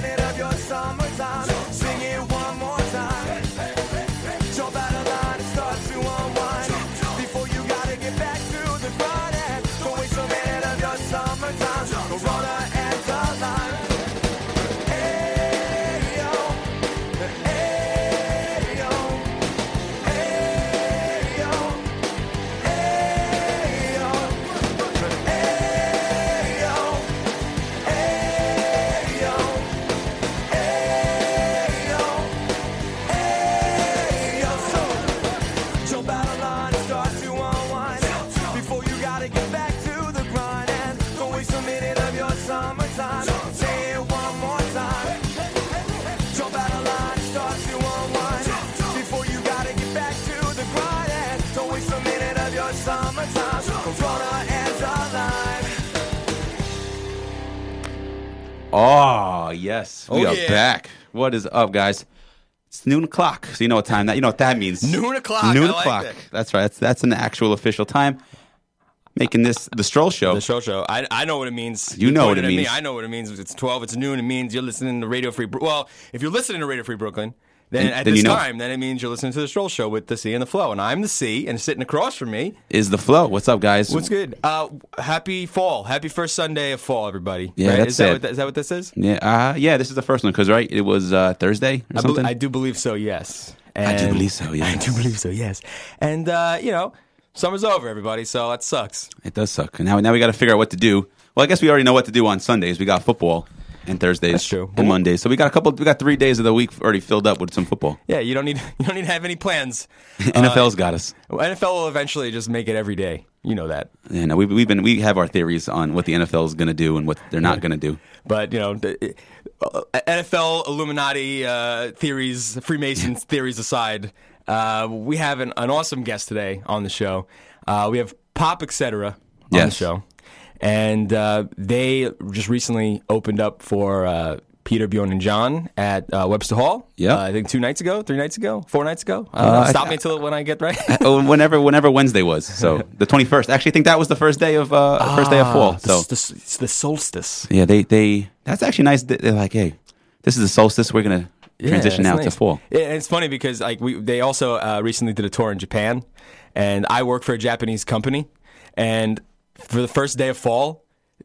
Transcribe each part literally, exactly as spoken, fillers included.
minute of your summertime. Sing it one more time. Jump out of line and start to unwind. Before you gotta get back to the grind. And don't waste a minute of your summertime. Go run her and the line. Hey yo, hey yo, hey yo, hey yo, hey yo, hey yo, hey yo, hey yo. So jump out of line and start to unwind. Before you gotta get back to the grind. And don't waste a minute of your summertime. Say it one more time. Jump out of line and start to unwind. Before you gotta get back to the grind. And don't waste a minute of your summertime. Corona ends alive. Oh, yes. We Oh, are yeah. back. What is up, guys? It's noon o'clock. So you know what time that you know what that means. Noon o'clock. Noon I like o'clock. that. That's right. That's that's an actual official time. Making this the Stroll Show. The show show. I I know what it means. You You're know what pointing it at me. means. I know what it means. It's twelve. It's noon. It means you're listening to Radio Free. Bro- Well, if you're listening to Radio Free Brooklyn, then Then- at then this you know. time, then it means you're listening to the Stroll Show with the C and the Flow, and I'm the C, and sitting across from me. Is the flow. What's up, guys? What's good? Uh, happy fall. Happy first Sunday of fall, everybody. Yeah, right? that's is that it. what that, is that what this is? Yeah, uh, yeah. This is the first one because right, it was uh, Thursday or I, something. bel I do believe so. Yes. I do And- believe so, yes. I do believe so. Yes. And uh, you know, summer's over, everybody. So that sucks. It does suck. And now, now we got to figure out what to do. Well, I guess we already know what to do on Sundays. We got football, and Thursdays, That's true. and Mondays. So we got a couple. We got three days of the week already filled up with some football. Yeah, you don't need you don't need to have any plans. N F L's got us. N F L will eventually just make it every day. You know that. Yeah, no, we've, we've been we have our theories on what the N F L is going to do and what they're not going to do. But you know, the, uh, N F L Illuminati uh, theories, Freemasons theories aside, uh, we have an, an awesome guest today on the show. Uh, we have Pop Etc. on Yes. the show, and uh, they just recently opened up for uh, Peter, Bjorn, and John at uh, Webster Hall. Yep. uh, I think two nights ago, three nights ago, four nights ago. I don't Uh, know. I Stop th- me until when I get right. Oh, whenever whenever Wednesday was. So the twenty-first. Actually, I think that was the first day of uh, the first day of fall. Ah, So the, the, it's the solstice. yeah, they they that's actually nice. They're like, hey, this is the solstice. We're gonna transition Yeah, now it's to nice. fall. Yeah, and it's funny because like we they also uh, recently did a tour in Japan, and I work for a Japanese company, and for the first day of fall,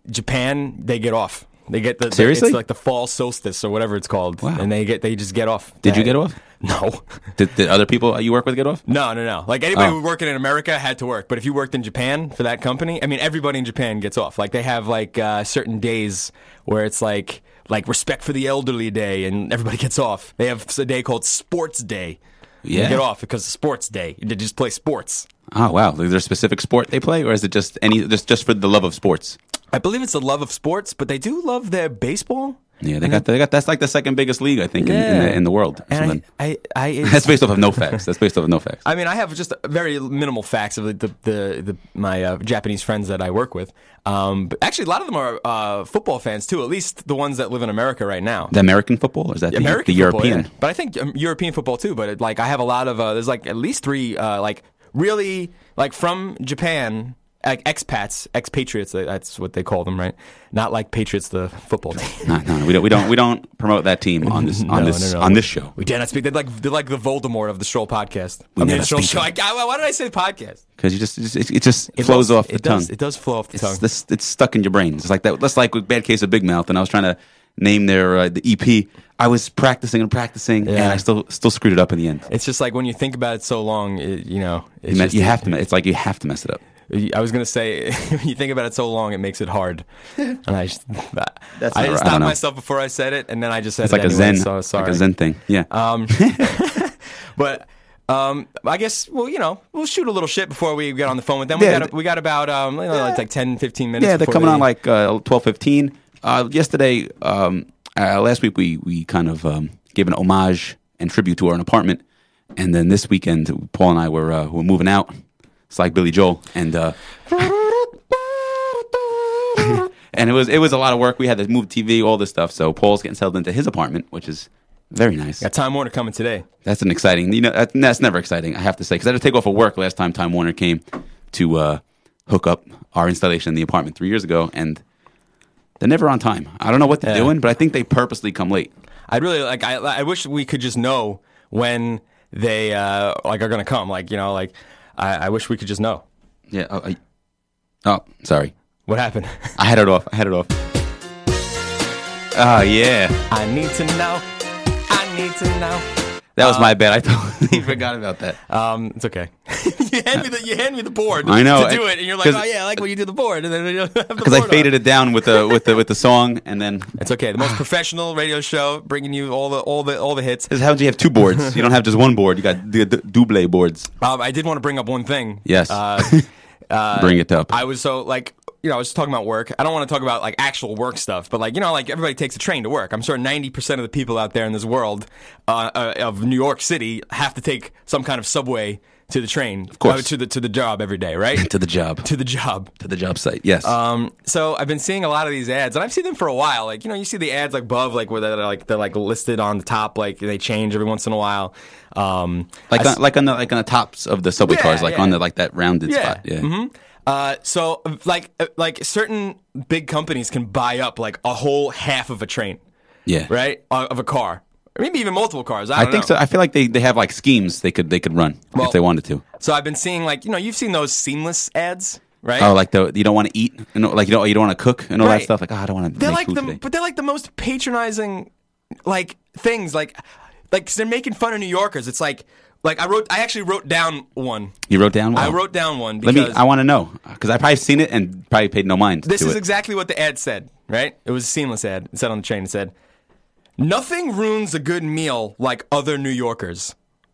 Japan they get off. They get the Seriously? it's like the fall solstice or whatever it's called, Wow. and they get they just get off. Did you They- get off? No. Did, did other people you work with get off? No, no, no. Like anybody Oh. who working in America had to work, but if you worked in Japan for that company, I mean, everybody in Japan gets off. Like they have like uh, certain days where it's like like respect for the elderly day, and everybody gets off. They have a day called Sports Day. Yeah. You get off because it's Sports Day. They just play sports. Oh wow! Is there a specific sport they play, or is it just any just just for the love of sports? I believe it's the love of sports, but they do love their baseball. Yeah, they got they got that's like the second biggest league I think in, in, Yeah. the, in the world. So And then- I, I, I it's- that's based off of no facts. That's based off of no facts. I mean, I have just very minimal facts of the the, the, the my uh, Japanese friends that I work with. Um, but actually, a lot of them are uh, football fans too. At least the ones that live in America right now. The American football, or is that the, American the football, European? yeah. But I think um, European football too. But it, like, I have a lot of uh, there's like at least three uh, like really like from Japan. Like expats, expatriates, that's what they call them, right? Not like Patriots, the football team. No, no, no, we don't we don't we don't promote that team on this on No, this no, no. on this show. We dare not speak. They're like they're like the Voldemort of the Stroll podcast. We I mean, never the Stroll speak show. of I, it. I, why did I say podcast? Because you just, it just it just It flows does- off the it tongue. Does, it does flow off the it's, tongue. this, it's stuck in your brain. It's like that. That's like with Bad Case of Big Mouth, and I was trying to name their uh, the E P. I was practicing and practicing, and Yeah. I still still screwed it up in the end. It's just like when you think about it so long, it, you know. It's You, me- just, you have to. me- It's like you have to mess it up. I was gonna say when you think about it so long, it makes it hard. And I, just, That's I not right. I stopped don't know. myself before I said it, and then I just said It's it like a anyway, zen, So sorry. like a zen thing. Yeah. Um, but um, I guess well, you know, we'll shoot a little shit before we get on the phone with them. We Yeah. got we got about um, you know, like, like ten, fifteen minutes. yeah, they're before coming they- on like uh, twelve fifteen. Uh, yesterday, um, uh, last week we we kind of um, gave an homage and tribute to our apartment, and then this weekend Paul and I were uh, were moving out. It's like Billy Joel, and uh, and it was it was a lot of work. We had to move T V, all this stuff. So Paul's getting settled into his apartment, which is very nice. got Time Warner coming today. That's an exciting. You know, that, that's never exciting. I have to say because I had to take off of work last time Time Warner came to uh, hook up our installation in the apartment three years ago, and They're never on time. I don't know what they're Yeah. doing, but I think they purposely come late. I'd really like. I I wish we could just know when they uh, like are gonna come. Like you know, like I, I wish we could just know. Yeah. Oh, I, oh sorry. What happened? I had it off. I had it off. Oh, yeah. I need to know. I need to know. That was Uh, my bad. I totally forgot about that. Um, it's okay. you hand me the you hand me the board. I know. to do it, and you're like, 'Cause- oh yeah, I like when you do the board, and then you have the Because I board faded on. it down with the with the with the song, and then It's okay. The most professional radio show, bringing you all the all the all the hits. this is how you have two boards. You don't have just one board. You got the, the double boards. Um, I did want to bring up one thing. Yes. Uh, uh, Bring it up. I was so like, you know, I was talking about work. I don't want to talk about like actual work stuff, but like, you know, like everybody takes a train to work. I'm sure ninety percent of the people out there in this world uh, uh, of New York City have to take some kind of subway to the train, of course. to the to the job every day, right? to the job. to the job. To the job site. Yes. Um, so I've been seeing a lot of these ads, and I've seen them for a while. Like, you know, you see the ads like above, like where they're like they're like listed on the top, like they change every once in a while. Um, like I on, like on the like on the tops of the subway Yeah, cars, like yeah. on the like that rounded Yeah. spot. Yeah. hmm Uh, so like uh, like certain big companies can buy up like a whole half of a train, Yeah. right? Uh, of a car, or maybe even multiple cars. I, I don't think know. so. I feel like they, they have like schemes they could they could run Well- if they wanted to. So I've been seeing like you know you've seen those seamless ads, right? Oh, like the you don't want to eat, you know, like you don't you don't want to cook and all Right. that stuff. Like oh, I don't want to they're make like food the today. but they're like the most patronizing like things like like 'cause they're making fun of New Yorkers. It's like like I wrote I actually wrote down one. You wrote down. I Wow. wrote down one Let because me. I want to know because I probably seen it and probably paid no mind this to is it. exactly what the ad said, right? It was a seamless ad. It said on the train, it said, "Nothing ruins a good meal like other New Yorkers."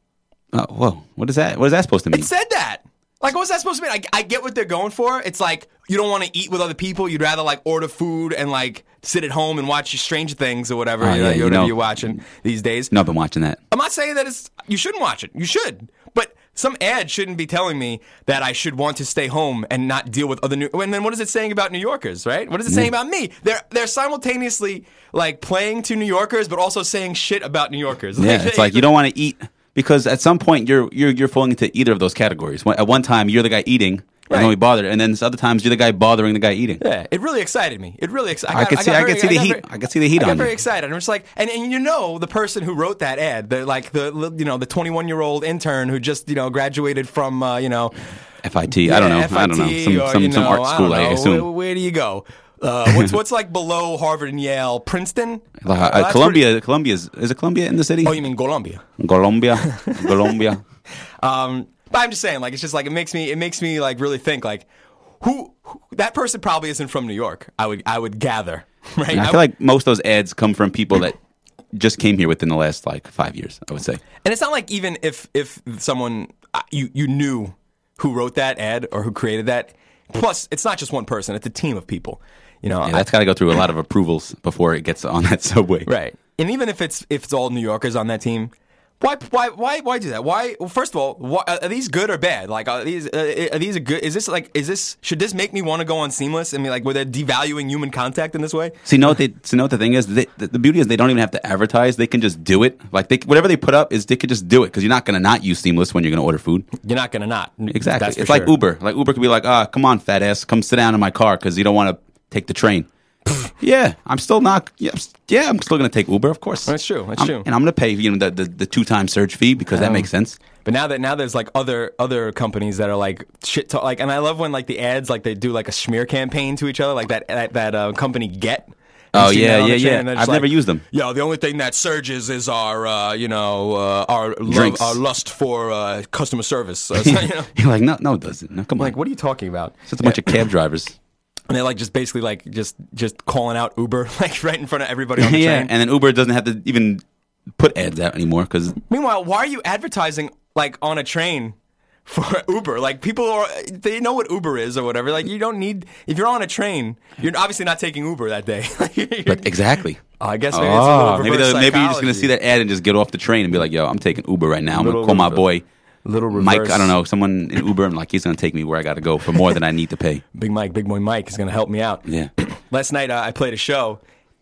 Oh, whoa! What is that? What is that supposed to mean? It said that. Like, what's that supposed to mean? I, I get what they're going for. It's like you don't want to eat with other people. You'd rather like order food and like sit at home and watch Stranger Things or whatever, Oh, you know, yeah, you whatever know. you're watching these days. No, I've been watching that. I'm not saying that it's you shouldn't watch it. You should, but some ad shouldn't be telling me that I should want to stay home and not deal with other New. And then what is it saying about New Yorkers, right? What is it saying about me? They're they're simultaneously like playing to New Yorkers, but also saying shit about New Yorkers. Yeah, it's like you don't want to eat because at some point you're you're you're falling into either of those categories. One- At one time you're the guy eating and Right. don't be bothered, and then other times you're the guy bothering the guy eating. Yeah, it really excited me. It really excited. I could see- I could see the heat- I could see the heat I got on very you. excited. I'm just like, and, and you know, the person who wrote that ad, the like the you know the twenty-one year old intern who just you know graduated from uh, you know F I T. I don't know. yeah, I don't know. F I T Some or, some, you some know, art school, I, I, don't know. assume. Where, where do you go? Uh, what's what's like below Harvard and Yale? Princeton? Uh, Uh, uh, that's Columbia. Columbia's is it Columbia in the city? where- oh, you mean Columbia? Colombia. Colombia. Um, but I'm just saying, like, it's just like it makes me it makes me like really think like who, who that person probably isn't from New York. I would I would gather, right? And I feel like most of those ads come from people that just came here within the last like five years. I would say. And it's not like even if if someone uh, you you knew who wrote that ad or who created that. Plus, it's not just one person; it's a team of people. You know, Yeah, I- that's got to go through a lot of approvals before it gets on that subway. right. And even if it's if it's all New Yorkers on that team, why why why why do that? Why? Well, first of all, why, are these good or bad? Like, are these uh, are these a good? Is this like is this should this make me want to go on Seamless? I mean, like, where they're devaluing human contact in this way? See, know what they? So know what the thing is? They, the, the beauty is they don't even have to advertise. They can just do it. Like they, whatever they put up is they could just do it because you're not going to not use Seamless when you're going to order food. You're not gonna not Exactly. That's for It's like sure. Uber. Like Uber could be like, ah, come on, fat ass, come sit down in my car because you don't want to take the train. Yeah, I'm still not. Yeah, I'm, s- yeah, I'm still going to take Uber, of course. That's true, that's I'm- true. And I'm going to pay you know the the, the two time surge fee because that Um, makes sense. But now that now there's like other other companies that are like shit talk, like, and I love when like the ads like they do like a smear campaign to each other, like that that, that uh, company Get. Oh, You see yeah, that on the yeah, train, yeah. and they're I've just never like, used them. Yo, the only thing that surges is our uh, you know uh, our love, Drinks. our lust for uh, customer service. So, it's not, you know, You're like, no, no, it doesn't. No, come on. like what are you talking about? It's just a bunch of cab drivers. And they're like just basically like just just calling out Uber like right in front of everybody on the yeah, train. and then Uber doesn't have to even put ads out anymore because Meanwhile, why are you advertising like on a train for Uber? Like people are they know what Uber is or whatever. Like you don't need if you're on a train, you're obviously not taking Uber that day. But exactly. I guess maybe it's a little Oh, maybe, reverse the, maybe you're just gonna psychology. see that ad and just get off the train and be like, "Yo, I'm taking Uber right now. I'm Little gonna call my reverse- boy little Mike. reverse- I don't know, someone in Uber, and like he's gonna take me where I got to go for more than I need to pay." Big Mike, Big Boy Mike is going to help me out. Yeah, Last night uh, I played a show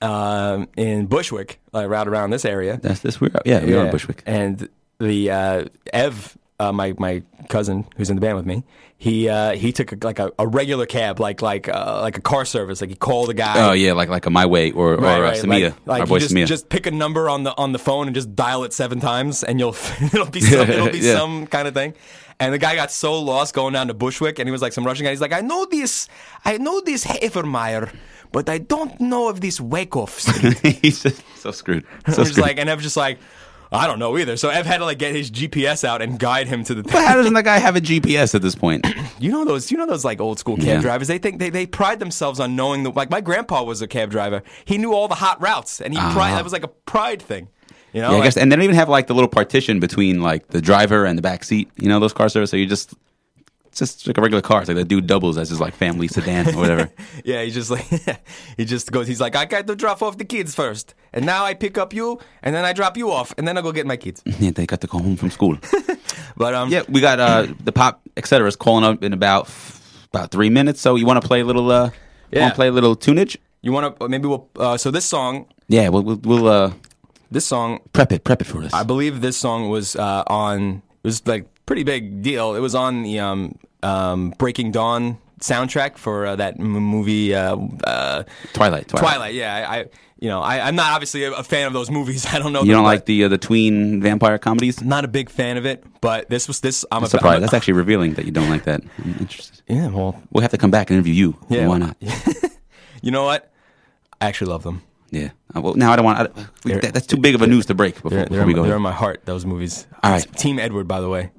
um, in Bushwick, like right around this area. that's this weird. Yeah, we are in Yeah. Bushwick. And the uh, Ev uh, my my cousin who's in the band with me, he uh, he took a, like a, a regular cab, like like uh, like a car service. Like he called a guy. Oh yeah, like like a My Way or, Right, or right. Uh, Samia, Like, like our you boy just, Samia. just pick a number on the on the phone and just dial it seven times, and you'll it'll be some, it'll be Yeah. some kind of thing. And the guy got so lost going down to Bushwick, and he was like some Russian guy. He's like, I know this, I know this Havermeyer, but I don't know of this Wyckoff Street. He's just so screwed. So I'm just screwed. like, and Ev's just like, I don't know either. So Ev had to like get his G P S out and guide him to the. But how doesn't that guy have a G P S at this point? You know those, you know those like old school cab Yeah. drivers. They think they, they pride themselves on knowing the. Like my grandpa was a cab driver. He knew all the hot routes, and he pride, that was like a pride thing. You know, Yeah, I like- guess, and they don't even have like the little partition between like the driver and the back seat. You know, those car service. So you just, it's just like a regular car. It's like the dude doubles as his like family sedan or whatever. Yeah, he just like he just goes. He's like, I got to drop off the kids first, and now I pick up you, and then I drop you off, and then I go get my kids. Yeah, they got to go home from school. But um, Yeah, we got uh the Pop et cetera is calling up in about about three minutes. So you want to play a little? Uh, Yeah. Want to play a little tunage? you want to maybe we'll. Uh, so this song, Yeah, we'll we'll, we'll uh, this song, prep it, prep it for us. I believe this song was uh, on. It was like pretty big deal. It was on the um, um, Breaking Dawn soundtrack for uh, that m- movie uh, uh, Twilight, Twilight. Twilight. Yeah, I, I you know I, I'm not obviously a, a fan of those movies. I don't know. You them, don't but like the uh, the tween vampire comedies? Not a big fan of it, but this was this. I'm I'm a surprised. I'm a- That's actually revealing that you don't like that. I'm interested. yeah. Well, We'll have to come back and interview you. yeah. Why not? You know what? I actually love them. Yeah. Uh, well, now I don't want. I, we, They're- that, that's too big of a news to break before, They're, before they're, we in, go. my- they're here. in my heart. Those movies. All right. Team Edward, by the way.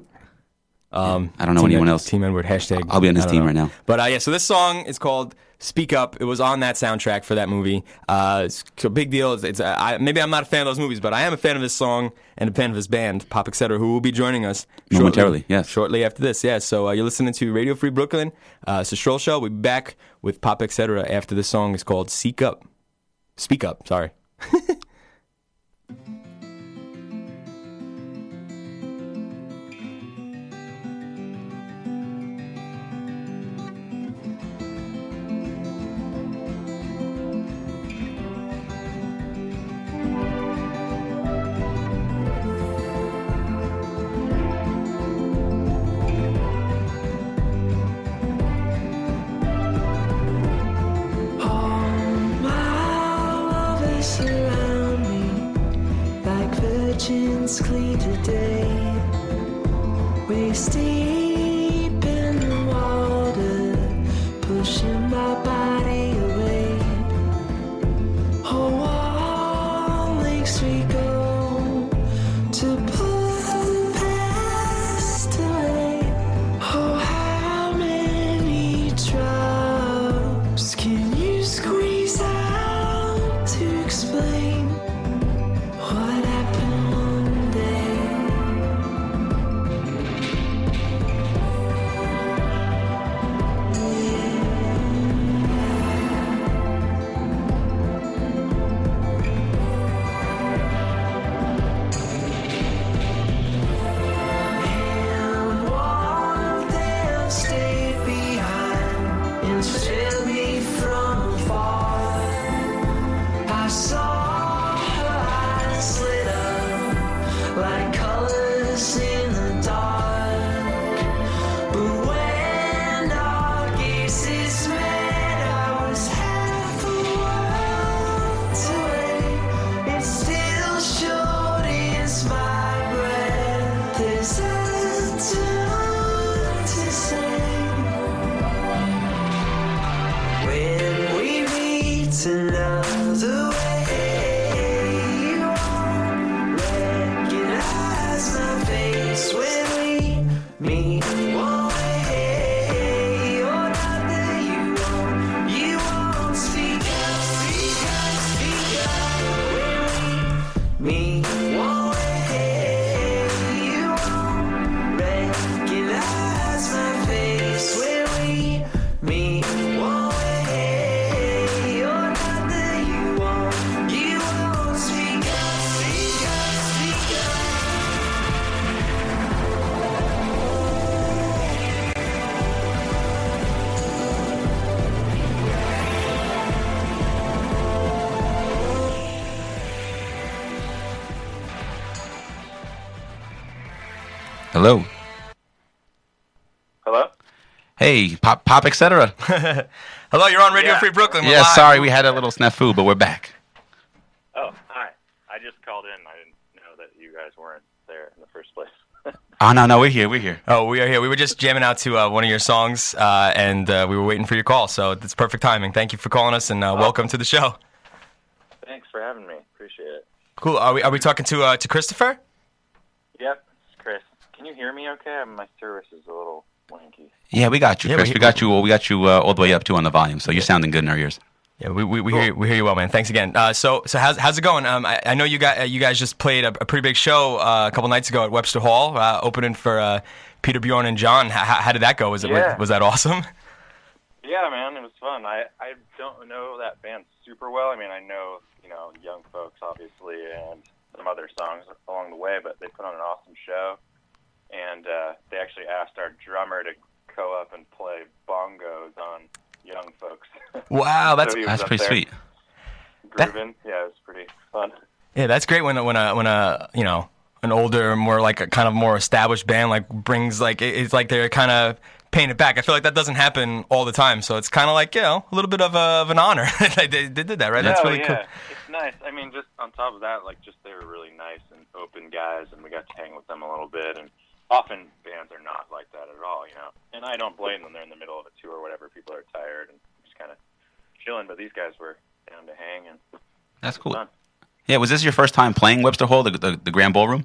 Um, I don't know Team anyone Ed- else. Team Edward hashtag. I'll be on his I don't team know. right now. But uh, yeah, so this song is called "Speak Up." It was on that soundtrack for that movie. Uh, it's a big deal. It's, it's uh, I, maybe I'm not a fan of those movies, but I am a fan of this song and a fan of his band, Pop et cetera, who will be joining us Momentarily, shortly, yes. shortly after this. Yeah, so uh, you're listening to Radio Free Brooklyn. Uh, it's a Stroll Show. We'll be back with Pop et cetera after this song is called "Seek Up." Speak Up. Sorry. Surround me like virgins clean today. Waist deep in the water, pushing my body away. Oh, all lakes we go to put the past away. Oh, how many drops can you squeeze out to explain what happened one day? And one day stayed behind and stared me from afar. I saw her eyes lit up like colors in the dark. But when our gazes met, I was half a world away. It still shortens my breath. There's a ton to say. When we meet another way, you won't recognize my face. When we meet one way or another, you won't, you won't speak up, speak up, speak up. When we meet one way, you won't recognize my face. When we meet one way or another, you won't, you won't speak up, speak up, speak up. Hello. Hey, Pop, Pop, et cetera. Hello, you're on Radio Yeah. Free Brooklyn. We're Yeah, live. sorry, we had a little snafu, but we're back. Oh, hi. I just called in. I didn't know that you guys weren't there in the first place. Oh, no, no, we're here, we're here. Oh, we are here. We were just jamming out to uh, one of your songs, uh, and uh, we were waiting for your call, so it's perfect timing. Thank you for calling us, and uh, welcome to the show. Thanks for having me. Appreciate it. Cool. Are we are we talking to uh, to Christopher? Yep, it's Chris. Can you hear me okay? My service is a little wanky. Yeah, we got you, Yeah, Chris. we- We, got you. We got you uh, all the way up too on the volume, so you're sounding good in our ears. Yeah, we we, we, hear, you- we hear you well, man. Thanks again. Uh, so so how's how's it going? Um, I, I know you got uh, you guys just played a, a pretty big show uh, a couple nights ago at Webster Hall, uh, opening for uh, Peter, Bjorn, and John. How, how did that go? Was it Yeah. was, was that awesome? Yeah, man, it was fun. I, I don't know that band super well. I mean, I know, you know, Young Folks, obviously, and some other songs along the way, but they put on an awesome show. And uh, they actually asked our drummer to go up and play bongos on Young Folks. Wow, that's So he was That's up pretty there sweet. grooving. Yeah, it was pretty fun. yeah, that's great when a- when a when a you know an older, more like a kind of more established band like brings like it- it's like they're kind of paying it back. I feel like that doesn't happen all the time, so it's kind of like you know a little bit of, a, of an honor. they, they did that, right? That's No, really yeah. cool. It's nice. I mean, just on top of that, like, just they were really nice and open guys, and we got to hang with them a little bit. And often bands are not like that at all, you know. And I don't blame them. They're in the middle of a tour or whatever. People are tired and just kind of chilling. But these guys were down to hang, and That's cool. fun. Yeah, was this your first time playing Webster Hall, the, the, the Grand Ballroom?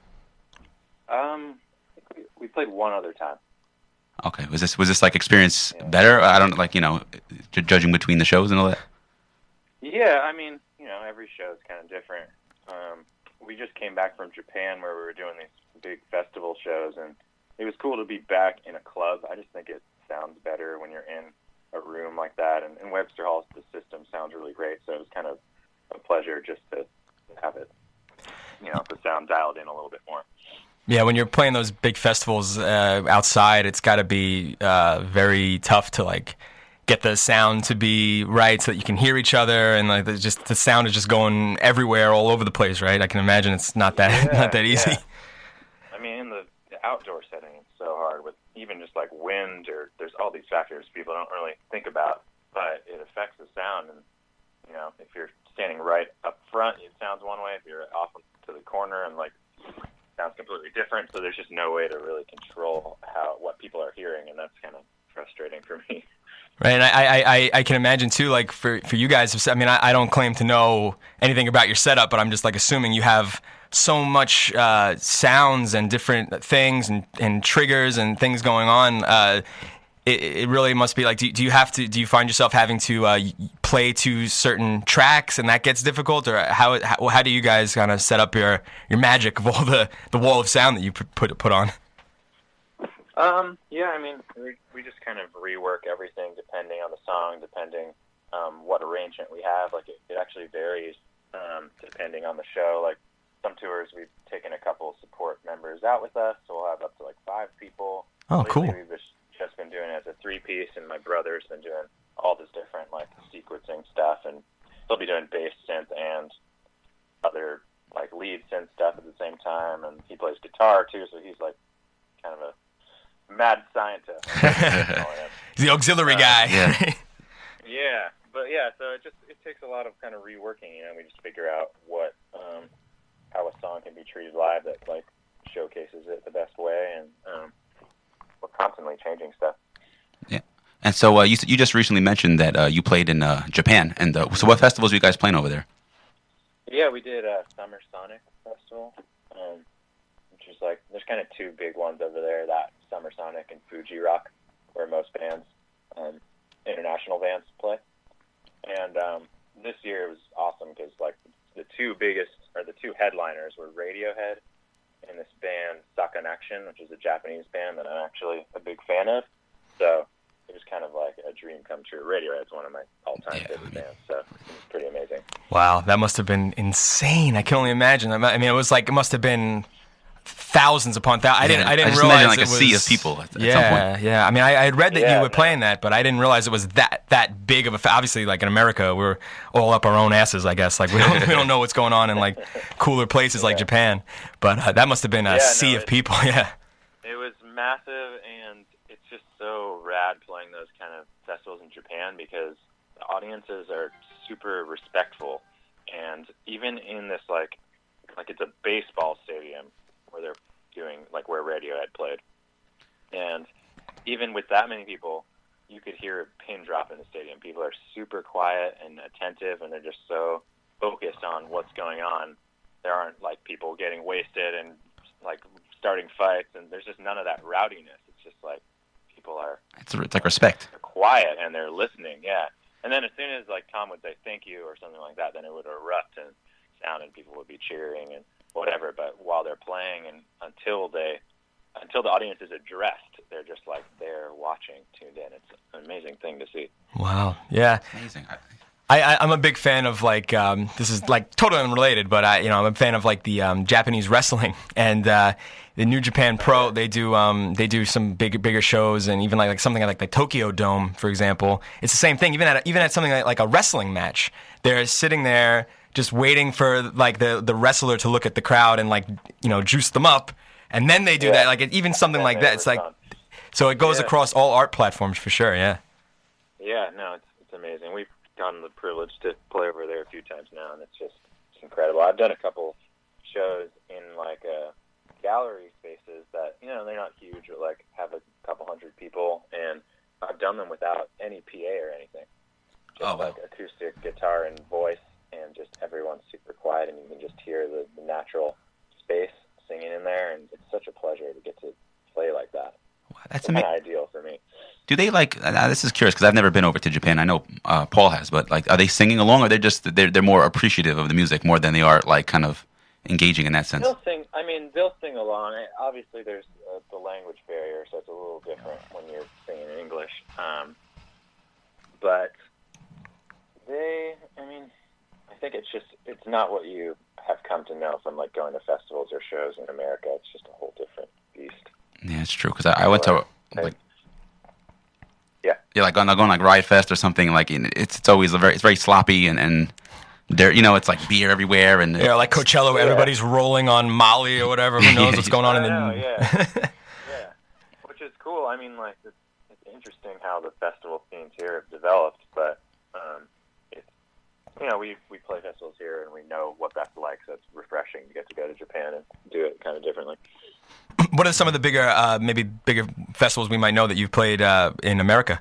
Um, I think we, we played one other time. Okay, was this was this like experience Yeah. better? I don't like you know, ju- judging between the shows and all that. Yeah, I mean, you know, every show is kind of different. Um, we just came back from Japan where we were doing these big festival shows, and it was cool to be back in a club. I just think it sounds better when you're in a room like that, and in Webster Hall, the system sounds really great, so it was kind of a pleasure just to have it, you know, the sound dialed in a little bit more. Yeah, when you're playing those big festivals uh, outside, it's got to be uh, very tough to like get the sound to be right so that you can hear each other, and like the, just the sound is just going everywhere, all over the place, right? I can imagine it's not that Yeah, not that easy. yeah. I mean, in the, the outdoor setting, it's so hard with even just like wind, or there's all these factors people don't really think about, but it affects the sound. And you know, if you're standing right up front, it sounds one way. If you're off to the corner, and like sounds completely different. So there's just no way to really control how what people are hearing, and that's kind of frustrating for me. Right, and I, I, I, I can imagine too, like for, for you guys. I mean, I, I don't claim to know anything about your setup, but I'm just like assuming you have so much uh, sounds and different things and, and triggers and things going on. Uh, it, it really must be like, do, do you have to? Do you find yourself having to uh, play to certain tracks, and that gets difficult, or how how, how do you guys kind of set up your, your magic of all the, the wall of sound that you put put, put on? Um, yeah, I mean, we, we just kind of rework everything depending on the song, depending um, what arrangement we have. Like, it, it actually varies um, depending on the show. Like, some tours we've taken a couple support members out with us, so we'll have up to, like, five people. Oh, Lately, cool. We've just, just been doing it as a three-piece, and my brother's been doing all this different, like, sequencing stuff, and he'll be doing bass synth and other, like, lead synth stuff at the same time, and he plays guitar, too, so he's, like, kind of a mad scientist. He's the auxiliary Uh, guy. yeah. Yeah, but yeah, so it just it takes a lot of kind of reworking. You know, we just figure out what um, how a song can be treated live that like showcases it the best way, and um, we're constantly changing stuff. Yeah. And so uh, you you just recently mentioned that uh, you played in uh, Japan, and uh, so what festivals are you guys playing over there? Yeah, we did a Summer Sonic Festival, um, which is like there's kind of two big ones over there. That Summer Sonic and Fuji Rock, where most bands, um, international bands, play. And um, this year it was awesome because like the two biggest or the two headliners were Radiohead and this band Sakan Action, which is a Japanese band that I'm actually a big fan of. So it was kind of like a dream come true. Radiohead's one of my all-time Yeah, favorite I mean- bands, so it was pretty amazing. Wow, that must have been insane. I can only imagine. I mean, it was like it must have been thousands upon thousands. I didn't. Yeah, I didn't I just realize imagine, like, it a was, sea of people at- at some yeah, point. yeah. I mean, I, I had read that Yeah, you were man. playing that, but I didn't realize it was that that big of a. Fa- Obviously, like in America, we're all up our own asses. I guess like we don't we don't know what's going on in like cooler places like Japan. But uh, that must have been a Yeah, sea no, of it- people. Yeah. It was massive, and it's just so rad playing those kind of festivals in Japan because the audiences are super respectful, and even in this like like it's a baseball stadium where they're doing like where Radiohead played, and even with that many people, you could hear a pin drop in the stadium. People are super quiet and attentive, and they're just so focused on what's going on. There aren't like people getting wasted and like starting fights, and there's just none of that rowdiness. It's just like people are It's, it's like respect. they're quiet and they're listening, yeah. And then as soon as like Tom would say thank you or something like that, then it would erupt and sound, and people would be cheering and whatever. But while they're playing and until they until the audience is addressed, they're just like they're watching, tuned in. It's an amazing thing to see. Wow. Yeah. Amazing. I, I, I, I'm a big fan of like um, this is like totally unrelated, but I you know I'm a fan of like the um, Japanese wrestling and uh, the New Japan Pro. They do um, they do some big bigger shows, and even like, like something like the Tokyo Dome, for example. It's the same thing. Even at a, even at something like, like a wrestling match, they're sitting there just waiting for like the the wrestler to look at the crowd and like you know juice them up, and then they do Yeah. that. Like even something And like they that. It's like respond. so it goes Yeah. across all art platforms for sure. Yeah. Yeah, no, it's it's amazing. We've gotten the privilege to play over there a few times now, and it's just it's incredible. I've done a couple shows in like uh, gallery spaces that you know they're not huge, or like have a couple hundred people, and I've done them without any P A or anything. Just Oh, wow. like acoustic guitar and voice, and just everyone's super quiet, and you can just hear the, the natural space singing in there, and it's such a pleasure to get to play like that. that's It's kind amazing. of ideal for me. Do they like? Uh, this is curious because I've never been over to Japan. I know uh, Paul has, but like, are they singing along, or they're just they're they're more appreciative of the music more than they are like kind of engaging in that sense? They'll sing. I mean, they'll sing along. I- Obviously, there's uh, the language barrier, so it's a little different when you're singing in English. Um, but they, I mean, I think it's just it's not what you have come to know from like going to festivals or shows in America. It's just a whole different beast. Yeah, it's true because I, I went to like Yeah. yeah, like on going like Riot Fest or something. Like in- it's it's always a very it's very sloppy and and there you know it's like beer everywhere and Yeah, like Coachella, where Yeah. everybody's rolling on Molly or whatever. Who knows what's going on in I the? know, yeah. Yeah, which is cool. I mean, like it's, it's interesting how the festival scenes here have developed, but um, it's you know we we play festivals here and we know what that's like, so it's refreshing to get to go to Japan and do it kind of differently. What are some of the bigger, uh, maybe bigger festivals we might know that you've played uh, in America?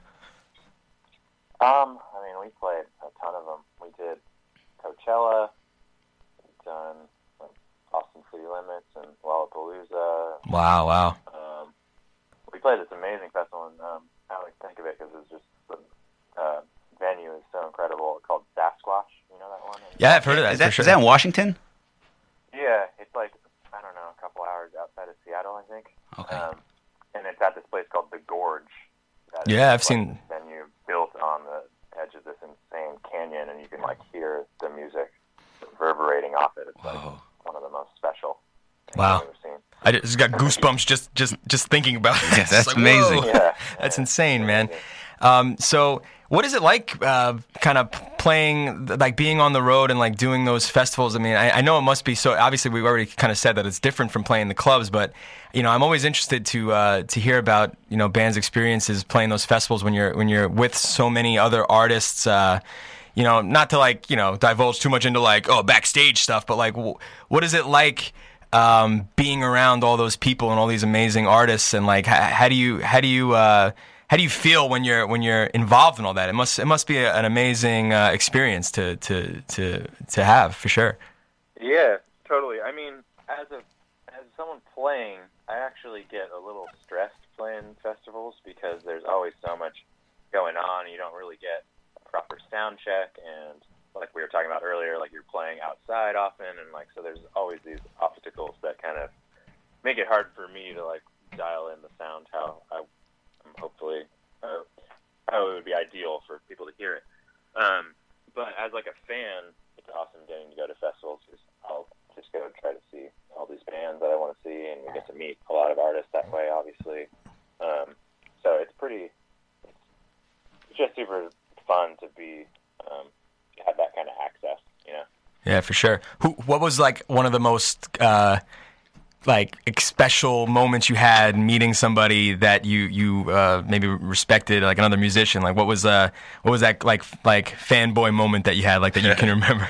Um, I mean, we played a ton of them. We did Coachella, we've done like, Austin City Limits and Lollapalooza. Wow, wow. Um, we played this amazing festival, and um, I like to think of it because it's just the uh, venue is so incredible. It's called Sasquatch. You know that one? Yeah, I've heard of that. Is that, for sure. is that in Washington? Yeah, it's like I don't know, a couple hours outside of Seattle, I think. Okay. Um, and it's at this place called the Gorge. That is, Yeah, I've like, seen- this venue built on the edge of this insane canyon, and you can like hear the music reverberating off it. It's like Whoa. one of the most special things Wow. I've ever seen. I just got goosebumps just just just thinking about it. Yeah, It's that's like, amazing. whoa. Yeah, That's yeah, insane, it's man. amazing. Um, so, what is it like, uh, kind of playing, like being on the road and like doing those festivals? I mean, I, I know it must be so. Obviously, we've already kind of said that it's different from playing the clubs, but you know, I'm always interested to uh, to hear about you know bands' experiences playing those festivals when you're when you're with so many other artists. Uh, you know, not to like you know divulge too much into like oh backstage stuff, but like, w- what is it like? Um, being around all those people and all these amazing artists, and like, how, how do you, how do you, uh, how do you feel when you're when you're involved in all that? It must, it must be a, an amazing uh, experience to, to to to have for sure. Yeah, totally. I mean, as a as someone playing, I actually get a little stressed playing festivals because there's always so much going on. You don't really get a proper sound check, and like we were talking about earlier, like you're playing outside often, and like so there's always these obstacles that kind of make it hard for me to like dial in the sound how I am hopefully uh, how it would be ideal for people to hear it. Um, but as like a fan, it's awesome getting to go to festivals because I'll just go try to see all these bands that I want to see, and we get to meet a lot of artists that way, obviously. Um, so it's pretty, it's just super fun to be, um, have that kind of access, you know? Yeah, for sure. Who, what was like one of the most uh, like special moments you had meeting somebody that you you uh, maybe respected, like another musician? Like what was uh what was that like like fanboy moment that you had, like that you can remember?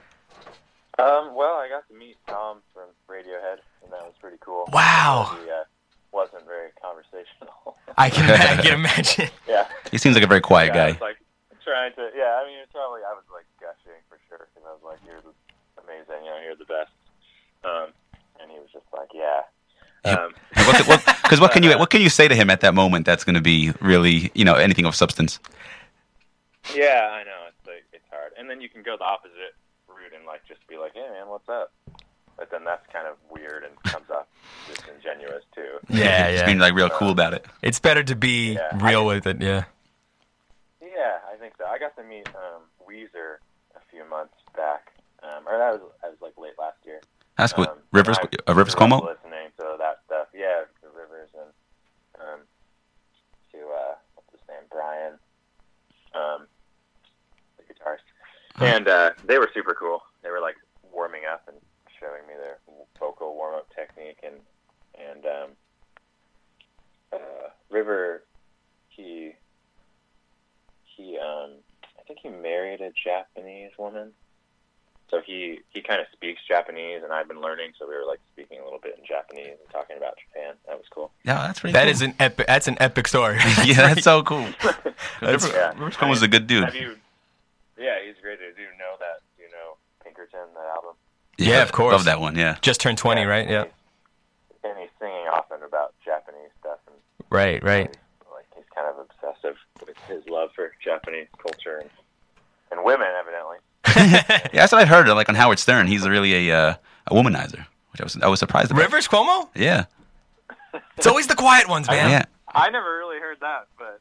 Um, well, I got to meet Tom from Radiohead, and that was pretty cool. Wow. He uh, wasn't very conversational. I can I can imagine. Yeah. He seems like a very quiet yeah, I guy. was like trying to, yeah, I mean, it's probably, I was like gushing for sure, because I was like, you're amazing, you know, you're the best. Um, and he was just like, yeah. Um, Because what, what, what can you what can you say to him at that moment that's going to be really, you know, anything of substance? Yeah, I know, it's like, it's hard. And then you can go the opposite route and like just be like, hey man, what's up? But then that's kind of weird and comes off disingenuous too. Yeah, Just yeah. being like real cool about it. It's better to be Yeah, real I- with it. Yeah. Yeah, I think so. I got to meet um, Weezer a few months back, um, or that was, that was like late last year. That's good. Um, Rivers, and I uh, Rivers grew up Cuomo. listening to that stuff. Yeah, to Rivers and um, to uh, what's his name, Brian, um, the guitarist, and uh, they were super cool. They were like warming up and showing me their vocal warm up technique, and and um, uh, River, he he um, I think he married a Japanese woman. So he, he kind of speaks Japanese, and I've been learning. So we were like speaking a little bit in Japanese and talking about Japan. That was cool. Yeah, that's pretty. That cool. is an epic. That's an epic story. yeah, that's so cool. That's- Yeah. Rivers Cuomo's a good dude. Have you? Yeah, he's great. Do you know that? Do you know Pinkerton, that album? Yeah, of course. Love that one. Yeah. Just turned twenty, right? Yeah. And he's singing often about Japanese stuff, and Right, right. he's, like he's kind of obsessive with his love for Japanese culture and, and women, evidently. Yeah, that's what I heard. Like on Howard Stern, he's really a uh, a womanizer, which I was I was surprised about. Rivers Cuomo? Yeah. It's always the quiet ones, man. Yeah. I never really heard that, but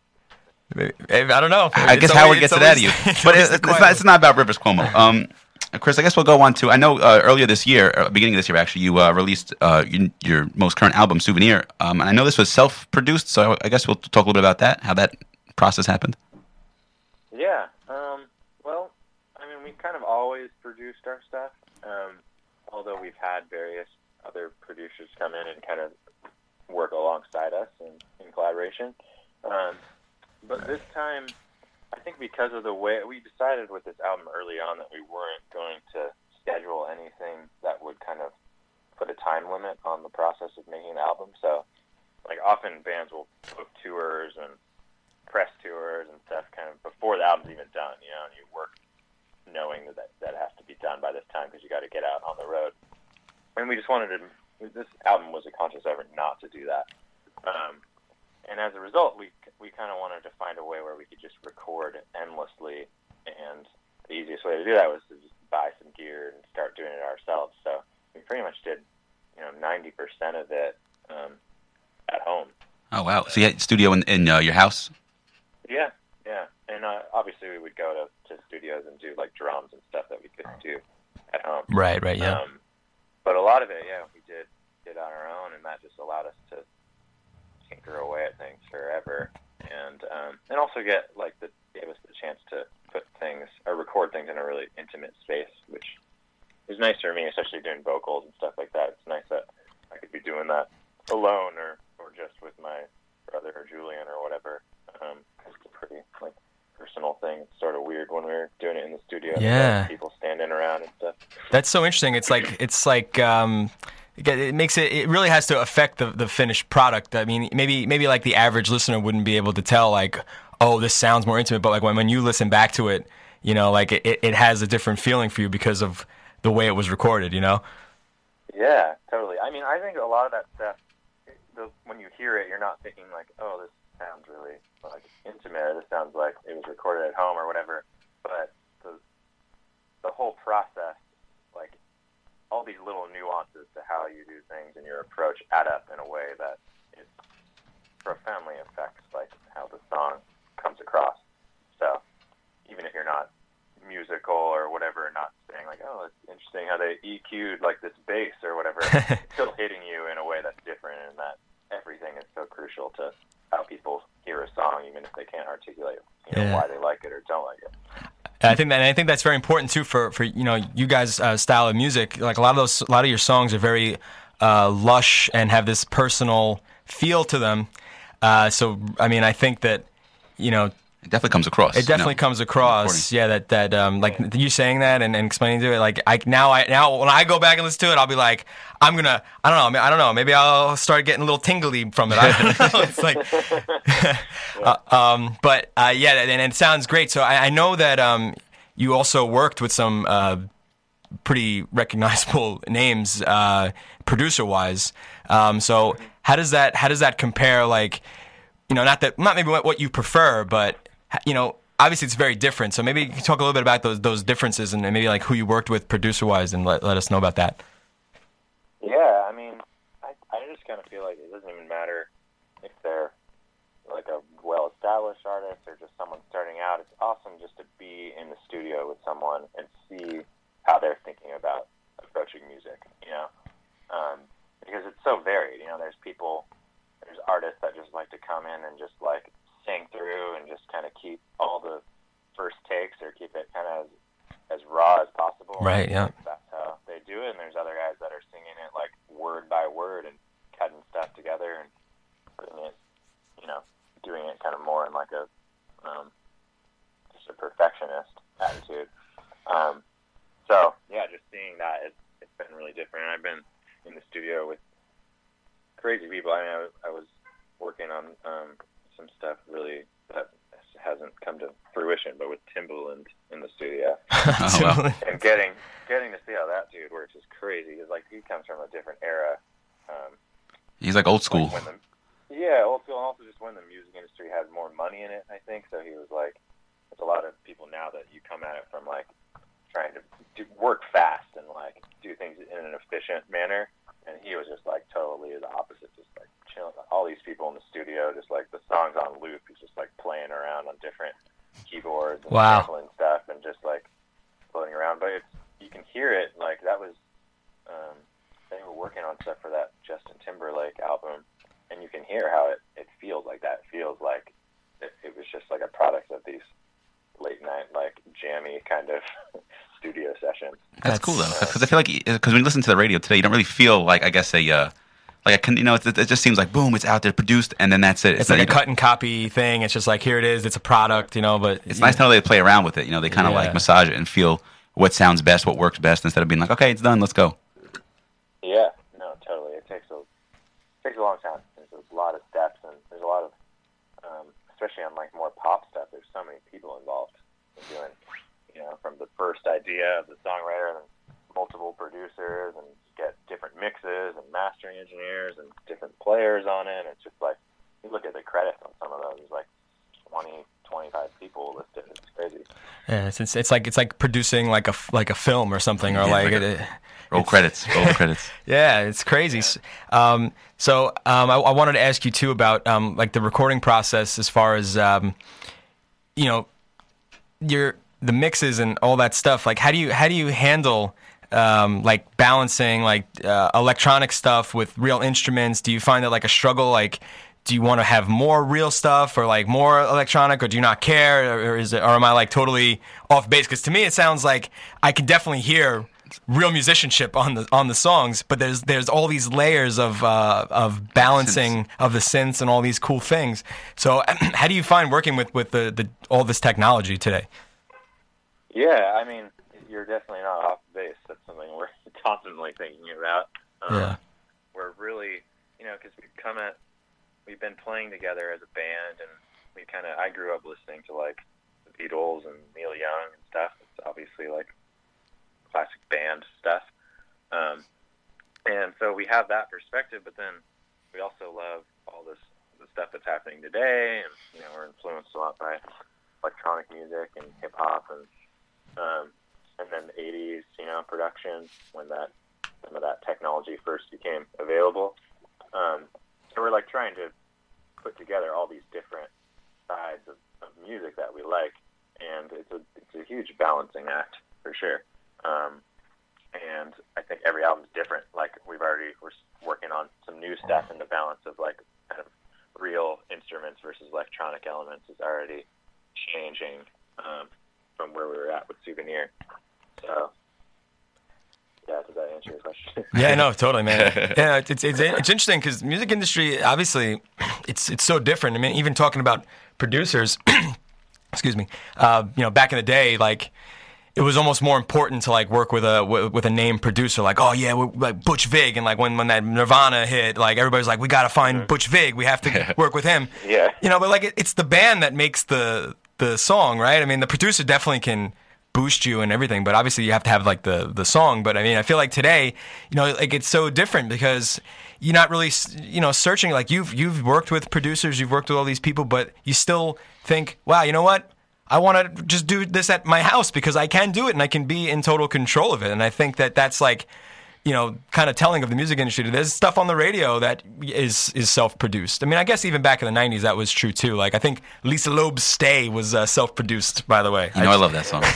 I don't know. I It's guess always- Howard it's gets it out of always- you. it's But always it, the it's, quiet not, ones. it's not about Rivers Cuomo. Um, Chris, I guess we'll go on to. I know uh, earlier this year, uh, beginning of this year, actually, you uh, released uh, your, your most current album, Souvenir. Um, and I know this was self-produced, so I guess we'll talk a little bit about that, how that process happened. yeah. Um, well, I mean, we kind of always produced our stuff, um, although we've had various other producers come in and kind of work alongside us in, in collaboration. Um, but this time, I think because of the way we decided with this album early on that we weren't going to schedule anything that would kind of put a time limit on the process of making the album. So, like, often bands will book tours and press tours and stuff kind of before the album's even done, you know, and you work knowing that that, that has to be done by this time because you got to get out on the road. And we just wanted to, this album was a conscious effort not to do that. Um, and as a result, we we kind of wanted to find a way where we could just record endlessly, and the easiest way to do that was to just buy some gear and start doing it ourselves. So we pretty much did, you know, ninety percent of it um, at home. Oh, wow. So you had studio in, in uh, your house? Yeah, yeah. And uh, obviously we would go to, to studios and do like drums and stuff that we couldn't do at home. Right, right, yeah. Um, but a lot of it, yeah, we did did on our own, and that just allowed us to tinker away at things forever, and um, and also get like the gave us the chance to put things or record things in a really intimate space, which is nice for me, especially doing vocals and stuff like that. It's nice that I could be doing that alone or, or just with my brother or Julian or whatever. Um, 'cause it's a pretty like personal thing. It's sort of weird when we were doing it in the studio. and Yeah. people standing around and stuff. That's so interesting. It's like it's like um, it makes it. It really has to affect the the finished product. I mean, maybe maybe like the average listener wouldn't be able to tell like, oh, this sounds more intimate. But like when when you listen back to it, you know, like it it has a different feeling for you because of the way it was recorded. You know. Yeah, totally. I mean, I think a lot of that stuff, it- the, when you hear it, you're not thinking like, oh, this sounds really like intimate, or this sounds like it was recorded at home or whatever. But the the whole process, like all these little nuances to how you do things and your approach add up in a way that it profoundly affects like how the song comes across. So even if you're not musical or whatever, not saying like, oh, it's interesting how they E Q'd like this bass or whatever, it's still hitting you in a way that's different, and that everything is so crucial to how people hear a song, even if they can't articulate, you know, Yeah. why they like it or don't like it. And I think that and I think that's very important too for, for you know you guys' uh, style of music. Like a lot of those, a lot of your songs are very uh, lush and have this personal feel to them. Uh, so, I mean, I think that, you know, It definitely comes across. it definitely you know, comes across. Yeah, that that um, like you saying that and, and explaining to it. Like I now I now when I go back and listen to it, I'll be like, I'm gonna I don't know I, mean, I don't know maybe I'll start getting a little tingly from it. I don't know. It's like, uh, um, but uh, yeah, and, and it sounds great. So I, I know that um, you also worked with some uh, pretty recognizable names, uh, producer wise. Um, so how does that how does that compare? Like, you know, not that not maybe what, what you prefer, but you know, obviously it's very different. So maybe you can talk a little bit about those those differences and maybe like who you worked with producer wise, and let let us know about that. Yeah, I mean, I I just kind of feel like it doesn't even matter if they're like a well-established artist or just someone starting out. It's awesome just to be in the studio with someone and see how they're thinking about approaching music. You know, um, because it's so varied. You know, there's people, there's artists that just like to come in and just like sing through and just kind of keep all the first takes or keep it kind of as, as raw as possible. Right, yeah. That's how they do it. And there's other guys that are singing it like word by word and cutting stuff together and putting it, you know, doing it kind of more in like a, um, just a perfectionist attitude. Um, so, yeah, just seeing that, it's, it's been really different. I've been in the studio with crazy people. I mean, I was, I was working on um, some stuff really that hasn't come to fruition, but with Timbaland in the studio. Oh, wow. And getting getting to see how that dude works is crazy. Because like he comes from a different era. Um, He's like old school. like when the, yeah, old school. And also just when the music industry had more money in it, I think. So he was like, there's a lot of people now that you come at it from like trying to do, work fast and like do things in an efficient manner. And he was just like totally the opposite, just like chilling. All these people in the studio, just like the songs on loop. He's just like playing around on different keyboards and Wow. sampling stuff and just like floating around. But it's, you can hear it. Like that was, um, they were working on stuff for that Justin Timberlake album, and you can hear how it, it feels like that. It feels like it, it was just like a product of these late night, like jammy kind of studio sessions. That's, cool though, because I feel like because when you listen to the radio today, you don't really feel like I guess a uh, like a con- you know it, it just seems like boom, it's out there produced, and then that's it. It's not- like a you cut and copy thing. It's just like here it is. It's a product, you know. But It's nice to know they play around with it. You know, they kind of Yeah. like massage it and feel what sounds best, what works best, instead of being like, okay, it's done, let's go. Yeah, no, totally. It takes a takes a long time. There's a lot of steps, and there's a lot of, um, especially on like more pop stuff. There's so many people involved in doing, you know, from the first idea of the songwriter and multiple producers, and get different mixes and mastering engineers and different players on it. And it's just like you look at the credits on some of those. There's like twenty, twenty-five people listed. It's crazy. yeah, it's, it's it's like it's like producing like a f- like a film or something, or Yeah, like, like a- it, Roll credits, roll credits. yeah, it's crazy. S- Um, so um, I, I wanted to ask you too about um, like the recording process, as far as um, you know, your the mixes and all that stuff. Like, how do you how do you handle um, like balancing like uh, electronic stuff with real instruments? Do you find that like a struggle? Like, do you want to have more real stuff or like more electronic, or do you not care, or, or is it, or am I like totally off base? Because to me, it sounds like I can definitely hear real musicianship on the on the songs, but there's there's all these layers of uh, of balancing of the synths and all these cool things. So, how do you find working with with the, the all this technology today? Yeah, I mean, you're definitely not off base. That's something we're constantly thinking about. Um, Yeah. We're really, you know, because we've come at, we've been playing together as a band, and we kind of, I grew up listening to like the Beatles and Neil Young and stuff. It's obviously like classic band stuff. Um, and so we have that perspective, but then we also love all this the stuff that's happening today, and you know, we're influenced a lot by electronic music and hip hop, and um, and then the eighties, you know, production when that some of that technology first became available. Um, so we're like trying to put together all these different sides of, of music that we like, and it's a it's a huge balancing act for sure. Um, and I think every album's different. Like we've already we're working on some new stuff, and the balance of like kind of real instruments versus electronic elements is already changing um, from where we were at with Souvenir. So, yeah, does that answer your question? Yeah, no, totally, man. Yeah, it's it's it's, it's interesting because music industry, obviously, it's it's so different. I mean, even talking about producers, excuse me, uh, you know, back in the day, like, it was almost more important to like work with a with a name producer, like, oh yeah, we're, like Butch Vig, and like when, when that Nirvana hit, like everybody's like, we got to find mm-hmm. Butch Vig, we have to work with him. Yeah, you know, but like it, it's the band that makes the the song, right? I mean, the producer definitely can boost you and everything, but obviously you have to have like the the song. But I mean, I feel like today, you know, like it's so different because you're not really, you know, searching. Like you've you've worked with producers, you've worked with all these people, but you still think, wow, you know what? I want to just do this at my house because I can do it and I can be in total control of it. And I think that that's like, you know, kind of telling of the music industry. There's stuff on the radio that is is self-produced. I mean, I guess even back in the nineties that was true too. Like I think Lisa Loeb's "Stay" was uh, self-produced, by the way. You know, I, I love that song.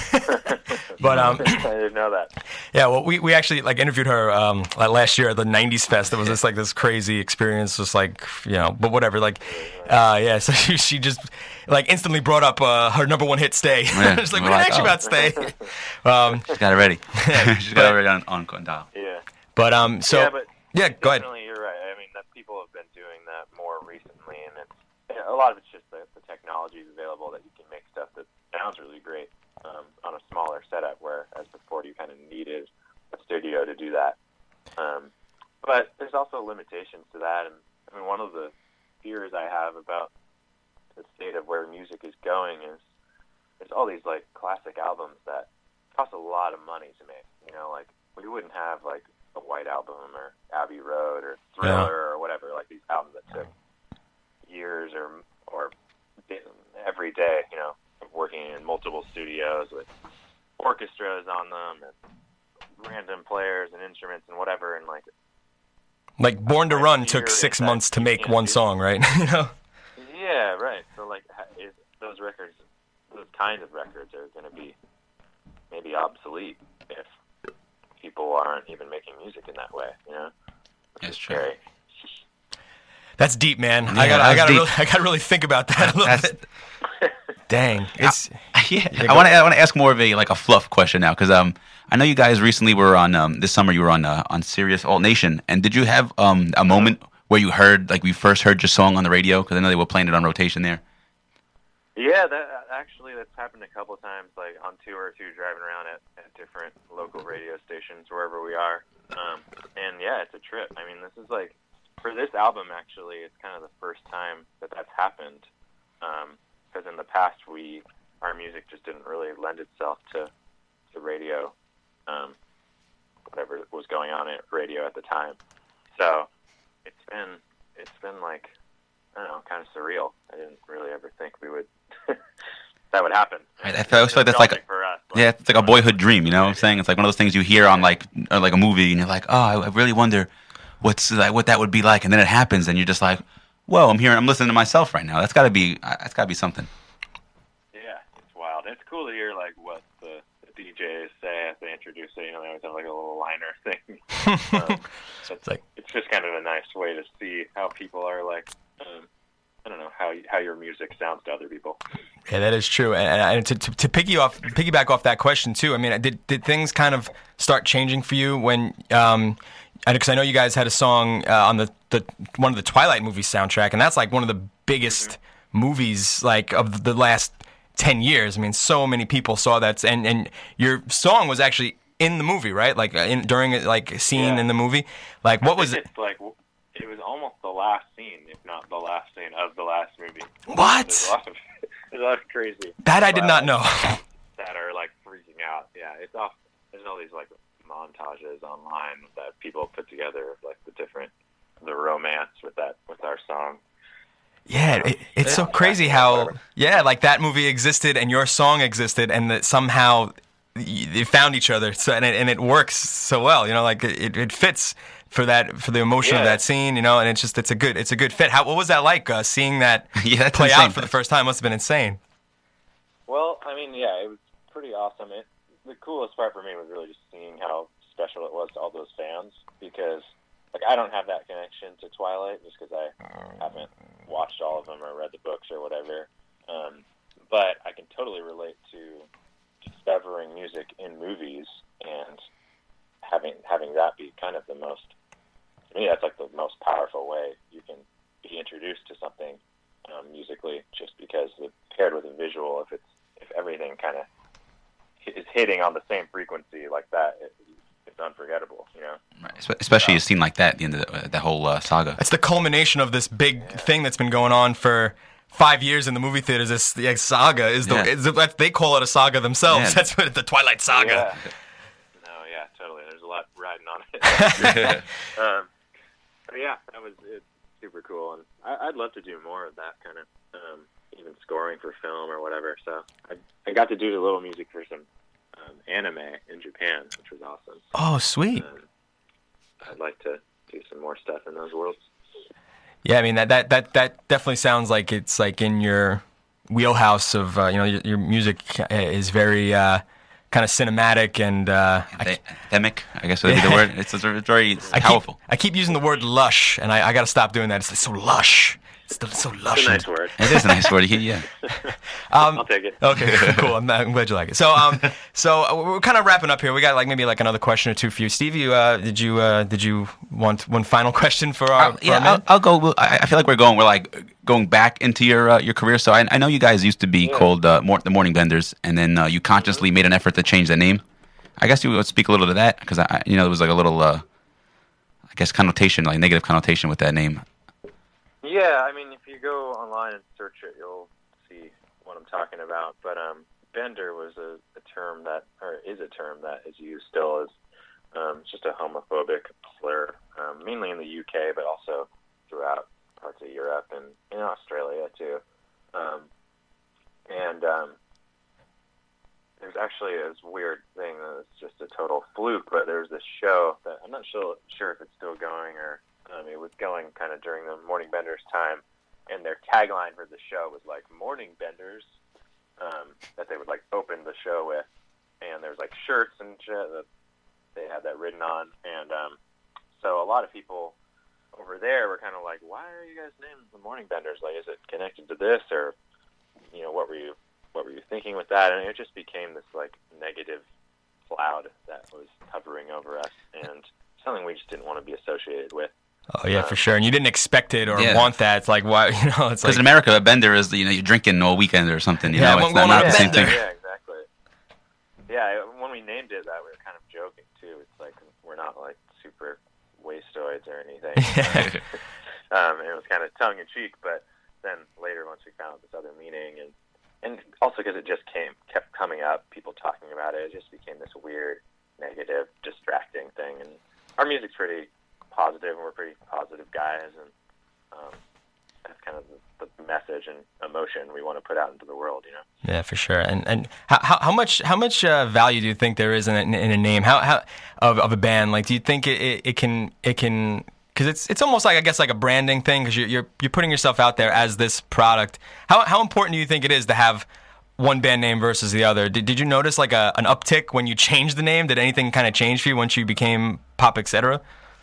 But um, I didn't know that. Yeah, well, we, we actually like interviewed her um, like last year at the nineties Fest. It was just like this crazy experience, just like, you know, but whatever. Like, uh, yeah, so she, she just like instantly brought up uh, her number one hit, "Stay." Yeah, Just like, we're we didn't like, actually oh. about "Stay." um, She's got it ready. She's got it ready on on, on dial. Yeah. But um, so yeah, but yeah, go ahead. definitely you're right. I mean, that people have been doing that more recently, and it's yeah, a lot of it's just the, the technology is available that you can make stuff that sounds really great um, on a smaller setup. Whereas before, you kind of needed a studio to do that. Um, but there's also limitations to that, and I mean, one of the fears I have about the state of where music is going is there's all these like classic albums that cost a lot of money to make. You know, like we wouldn't have like a White Album or Abbey Road or Thriller Yeah. or whatever, like these albums that took years or or every day, you know, working in multiple studios with orchestras on them and random players and instruments and whatever, and like Like Born to Right, Run you're took six that- months to you make can't one do- song, right? You know. yeah, right. So like ha- is those records, those kinds of records are going to be maybe obsolete if people aren't even making music in that way, you know? Which That's is true. scary. That's deep, man. Yeah, I got I that's got to deep. really I got to really think about that a little That's- bit. Dang, it's Yeah, Yeah, I go want to. I want to ask more of a like a fluff question now because um I know you guys recently were on um this summer you were on uh, on Sirius Alt Nation, and did you have um a moment where you heard like we first heard your song on the radio, because I know they were playing it on rotation there? Yeah, that actually that's happened a couple of times, like on tour or two, driving around at, at different local radio stations wherever we are. Um, and yeah, it's a trip. I mean, this is like for this album actually, it's kind of the first time that that's happened. Because in the past, we our music just didn't really lend itself to to radio, um, whatever was going on at radio at the time. So it's been it's been like I don't know, kind of surreal. I didn't really ever think we would that would happen. I, I feel like that's like a, for us. yeah, it's like a boyhood dream. You know what I'm saying? It's like one of those things you hear on like or like a movie, and you're like, oh, I, I really wonder what's like what that would be like, and then it happens, and you're just like, whoa, I'm hearing, I'm listening to myself right now. That's got to be uh, that's got to be something. Yeah, it's wild. It's cool to hear like what the, the D Js say as they introduce it. You know, they always have like a little liner thing. um, so it's like it's just kind of a nice way to see how people are like. Um, I don't know how how your music sounds to other people. yeah, that is true. And, and to, to to piggy off piggyback off that question too. I mean, did did things kind of start changing for you when? Um, Because I know you guys had a song uh, on the, the one of the Twilight movie soundtrack, and that's like one of the biggest mm-hmm. movies like of the last ten years. I mean, so many people saw that, and and your song was actually in the movie, right? Like in during like a scene Yeah. in the movie. Like what I was think it? It's like it was almost the last scene, if not the last scene of the last movie. What? There's a lot of, there's a lot of crazy. That I did not know. That are like freaking out. Yeah, it's off. There's all these like montages online that people put together of like the different the romance with that with our song. Yeah, it, it's so crazy how yeah, like that movie existed and your song existed, and that somehow y- they found each other. So and it, and it works so well. You know, like it, it fits for that for the emotion of Yeah. that scene. You know, and it's just it's a good it's a good fit. How what was that like uh, seeing that Yeah, that's play insane. out for the first time? Must have been insane. Well, I mean, yeah, it was pretty awesome. It, the coolest part for me was really just seeing how special it was to all those fans, because like I don't have that connection to Twilight just because I haven't watched all of them or read the books or whatever. Um, but I can totally relate to discovering music in movies and having having that be kind of the most, to me, that's like the most powerful way you can be introduced to something um, musically, just because it, paired with a visual, if it's if everything kind of is hitting on the same frequency like that, it, it's unforgettable, you know. Right. Especially a scene like that at the end of the, uh, the whole uh, saga. It's the culmination of this big yeah. thing that's been going on for five years in the movie theaters. This the saga is the, yeah. is the they call it a saga themselves. Yeah. That's what the Twilight Saga. Yeah. No, yeah, totally. There's a lot riding on it. um, but yeah, that was it's super cool, and I, I'd love to do more of that kind of um, even scoring for film or whatever. So I I got to do a little music for some um, anime in Japan, which was awesome. Oh, sweet. Um, I'd like to do some more stuff in those worlds. Yeah, I mean that that that, that definitely sounds like it's like in your wheelhouse of uh, you know your, your music is very uh, kind of cinematic and uh, anthemic, I guess would be the word. It's, it's very it's I powerful. Keep, I keep using the word lush, and I, I got to stop doing that. It's like so lush. It's still so lush. It's a nice word. It is a nice word. Yeah. Um, I'll take it. Okay, cool. I'm, I'm glad you like it. So, um, so uh, we're kind of wrapping up here. We got like maybe like another question or two for you, Steve. You uh, did you uh, did you want one final question for our? I'll, for yeah, our man? I'll, I'll go. I I feel like we're going. We're like going back into your uh, your career. So I, I know you guys used to be Yeah. called uh, Mor- the Morning Benders, and then uh, you consciously made an effort to change the name. I guess you would speak a little to that because I, you know, there was like a little, uh, I guess, connotation, like negative connotation with that name. Yeah, I mean, if you go online and search it, you'll see what I'm talking about. But um, bender was a, a term that, or is a term that is used still as um, just a homophobic slur, um, mainly in the U K, but also throughout parts of Europe and in Australia too. Um, and um, there's actually this weird thing that it's just a total fluke, but there's this show that I'm not sure sure if it's still going or um, it was going kind of during the Morning Benders time, and their tagline for the show was like Morning Benders, um, that they would like open the show with, and there's like shirts and shit that they had that written on, and um, so a lot of people over there were kind of like, why are you guys named the Morning Benders? Like, is it connected to this, or you know, what were you what were you thinking with that? And it just became this like negative cloud that was hovering over us, and something we just didn't want to be associated with. Oh yeah, for sure. And you didn't expect it or Yeah. want that. It's like why you know? It's Because like in America, a bender is, you know, you're drinking all weekend or something. You Yeah, know, I'm it's not, going not on a the same bender. thing. Yeah, exactly. Yeah, when we named it that, we were kind of joking too. It's like we're not like super wastoids or anything. um, it was kind of tongue in cheek, but then later, once we found this other meaning, and and also because it just came kept coming up, people talking about it, it just became this weird, negative, distracting thing. And our music's pretty positive, and we're pretty positive guys, and um, that's kind of the, the message and emotion we want to put out into the world, you know. yeah, for sure. And and how how much how much uh, value do you think there is in a, in a name? How how of of a band? Like, do you think it, it, it can it can because it's it's almost like I guess like a branding thing because you're you're you're putting yourself out there as this product. How how important do you think it is to have one band name versus the other? Did did you notice like a an uptick when you changed the name? Did anything kind of change for you once you became Pop et cetera?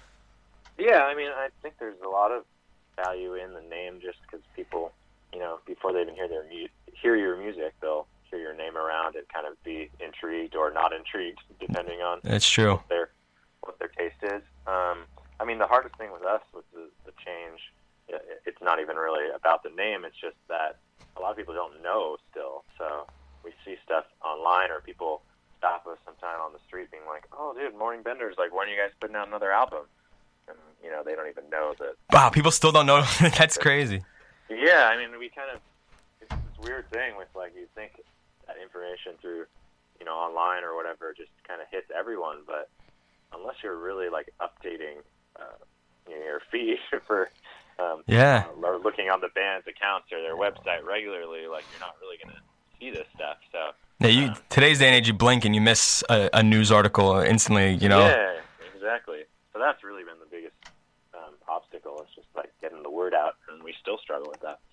Yeah, I mean, I think there's a lot of value in the name just because people, you know, before they even hear their mu- hear your music, they'll hear your name around and kind of be intrigued or not intrigued, depending on That's true. what their what their taste is. Um, I mean, the hardest thing with us with the, the change, i- it's not even really about the name. It's just that a lot of people don't know still. So we see stuff online, or people stop us sometime on the street, being like, "Oh, dude, Morning Benders, like, when are you guys putting out another album?" And, you know, they don't even know that. Wow, people still don't know. That's crazy. Yeah, I mean, we kind of, it's this weird thing with, like, you think that information through, you know, online or whatever just kind of hits everyone, but unless you're really, like, updating uh, you know, your feed for, um, Yeah. or looking on the band's accounts or their website regularly, like, you're not really going to see this stuff, so. Yeah, you um, today's day and age, you blink and you miss a, a news article instantly. You know. Yeah, exactly. So that's really been the biggest um, obstacle. It's just like getting the word out, and we still struggle with that.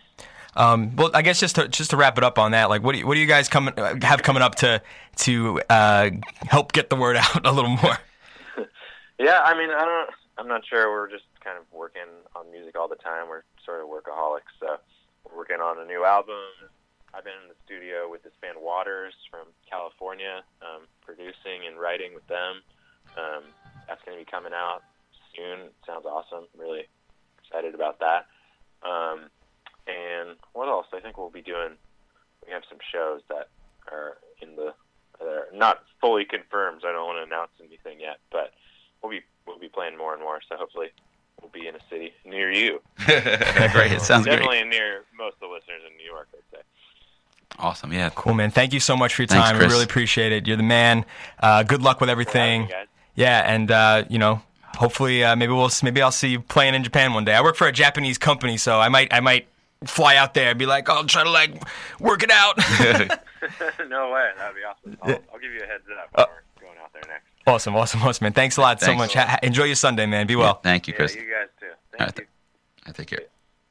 Um, well, I guess just to just to wrap it up on that, like, what do you, what do you guys coming have coming up to to uh, help get the word out a little more? Yeah, I mean, I don't. I'm not sure. We're just kind of working on music all the time. We're sort of workaholics. So we're working on a new album. I've been in the studio with this band Waters from California, um, producing and writing with them. Um, that's going to be coming out soon. Sounds awesome. Really excited about that. Um, and what else? I think we'll be doing. We have some shows that are in the that are not fully confirmed. So I don't want to announce anything yet, but we'll be we'll be playing more and more. So hopefully we'll be in a city near you. Great. It sounds Definitely great. near most of the listeners in New York, I'd say. Awesome. Yeah. Cool, man. Thank you so much for your Thanks, time. Chris. We really appreciate it. You're the man. Uh, good luck with For having everything. me, guys. Yeah, and uh, you know, hopefully, uh, maybe we'll maybe I'll see you playing in Japan one day. I work for a Japanese company, so I might I might fly out there and be like, oh, I'll try to like work it out. No way. That'd be awesome. I'll, I'll give you a heads up Uh, when we're going out there next. Awesome, awesome, awesome, man. Thanks a lot so Thanks. much. Ha- enjoy your Sunday, man. Be Yeah, well. thank you, Chris. Yeah, you guys too. Thank All right, you. th- I take care.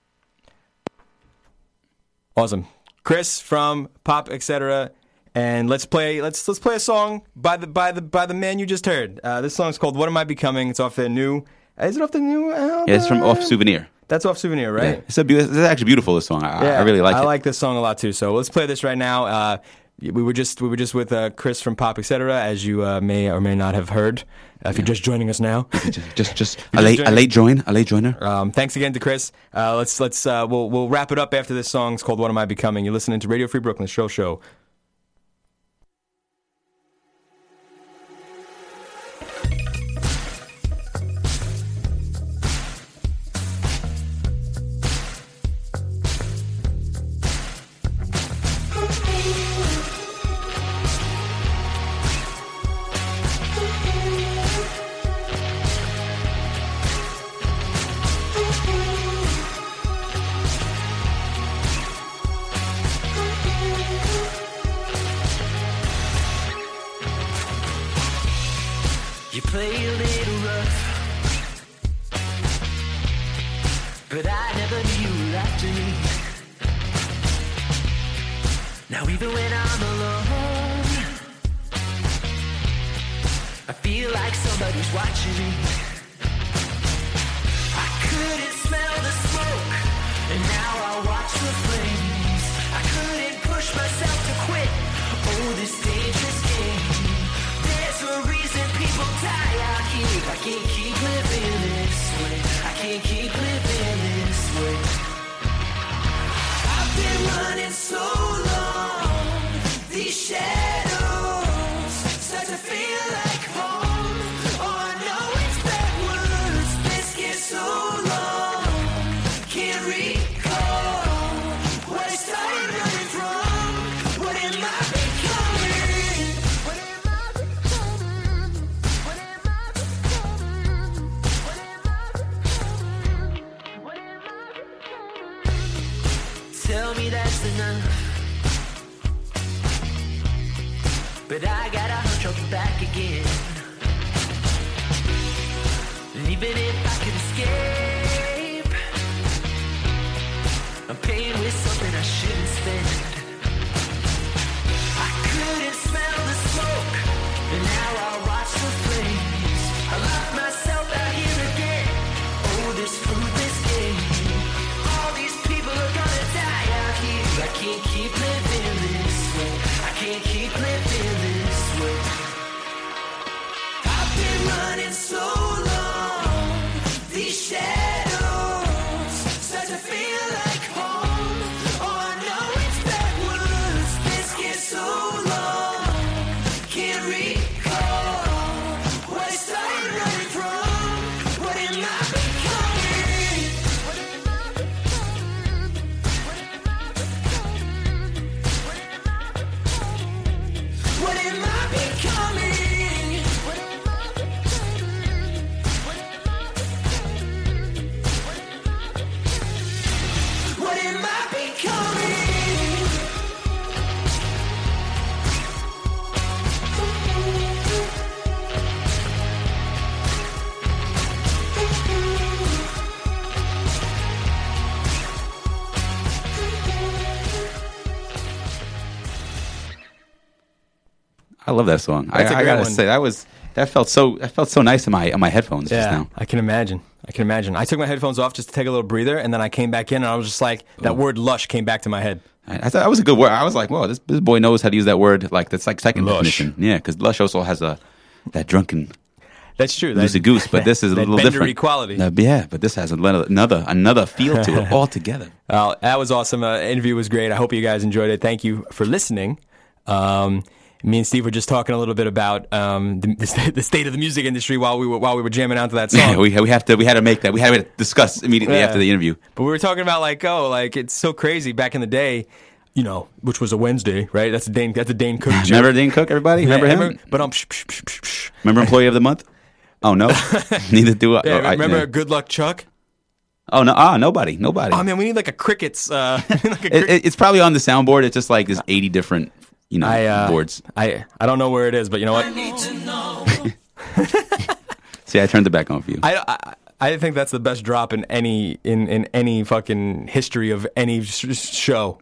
Awesome, Chris from Pop, et cetera. And let's play let's let's play a song by the by the by the man you just heard. Uh, this song's called "What Am I Becoming." It's off their new. Is it off the new album? Yeah, it's from Off Souvenir. That's off Souvenir, Yeah. right? It's a beau- it's actually beautiful. This song. I, I really like I it. like this song a lot too. So let's play this right now. Uh, we were just we were just with uh, Chris from Pop, et cetera, as you uh, may or may not have heard. Uh, if you're just joining us now, just just, just You a late just a late join, a late joiner. um, thanks again to Chris. Uh, let's let's uh, we'll we'll wrap it up after this song. It's called "What Am I Becoming." You're listening to Radio Free Brooklyn Show Show. You play a little rough, but I never knew you were after me. Now even when I'm alone, I feel like somebody's watching me. I couldn't smell the smoke, and now I watch the flames. I couldn't push myself to quit. Oh, this dangerous game. There's a reason people die out here. I can't keep living this way. I can't keep living this way. I've been running so long. These shadows start to feel like home. Oh, I know it's backwards. This gets so long. Can't recall what I started running from. What am I becoming? What am I becoming? What am I becoming? What am I becoming? What am I becoming? Tell me that's enough. But I got a hunch I'll be back again. And even if I could escape, I'm paying with something I shouldn't spend. I couldn't smell the smoke, and now I watch the flames. I lock myself out here again. Oh, this fruitless game. All these people are gonna die out here. I can't keep living this way. I can't keep living this way. I've been running so long. These shadows start to feel like home. Oh, I know it's backwards. This gets so long. Can't recall what I started running from. What am I becoming? What am I becoming? What am I becoming? What am I becoming? What am I becoming? What am I becoming? What am I becoming? What am I becoming? I love that song. I, That's a I great gotta one. say that was that felt so that felt so nice in my on my headphones just Yeah, now. I can imagine. I can imagine. I took my headphones off just to take a little breather, and then I came back in, and I was just like, that word "lush" came back to my head. I, I thought that was a good word. I was like, whoa, this this boy knows how to use that word. Like that's like second Lush. definition. Yeah, because lush also has a that drunken That's true. loosey goose. But this is a that little Bender different. equality. Uh, yeah, but this has another another another feel to it altogether. Uh, that was awesome. Uh, interview was great. I hope you guys enjoyed it. Thank you for listening. Um, me and Steve were just talking a little bit about um, the, the state of the music industry while we were while we were jamming out to that song. Yeah, we we have to we had to make that. We had to discuss immediately Yeah. after the interview. But we were talking about like, oh, like it's so crazy back in the day, you know, which was a Wednesday, right? That's a Dane. That's a Dane Cook joke. Remember Dane Cook? Everybody remember Yeah, him? But um, psh, psh, psh, psh, psh. Remember Employee of the Month? Oh no, neither do I. Yeah, oh, I- remember yeah. Good Luck Chuck? Oh no, ah, nobody, nobody. Oh man, we need like a crickets. Uh, like a It- cricket- it- it's probably on the soundboard. It's just like there's eighty different, you know, I, uh, boards. I I don't know where it is, but you know what? See, I turned it back on for you. I, I I think that's the best drop in any in, in any fucking history of any sh- show.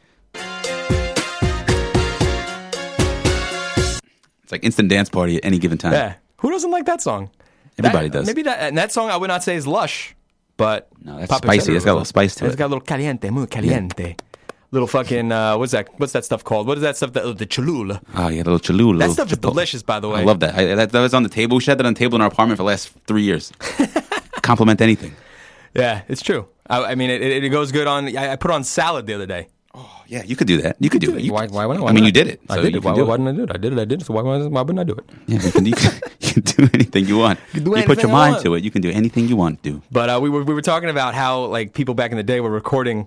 It's like instant dance party at any given time. Yeah, who doesn't like that song? Everybody That- does. Maybe that and that song I would not say is lush, but No, that's Papa spicy. Federer It's got a little was- spice to It's it. got a little caliente, muy caliente. Little fucking uh, what's that? What's that stuff called? What is that stuff? That, the Cholula. Oh, yeah, the little chaloo. That little stuff is chipotle. delicious, by the way. I love that. I, that. That was on the table. We had that on the table in our apartment for the last three years. Compliment anything. Yeah, it's true. I, I mean, it, it, it goes good on. I, I put on salad the other day. Oh, yeah, you could do that. You could do it. You Why? could- Why? Why, why I mean, not? you did it. I so did you it. can Why, do why it. didn't I do it? I did it. I did it. So why, why why wouldn't I do it? Yeah, you can, you, can, you can do anything you want. can do you put anything your I mind want. to it. You can do anything you want to do. But uh, we were we were talking about how like people back in the day were recording,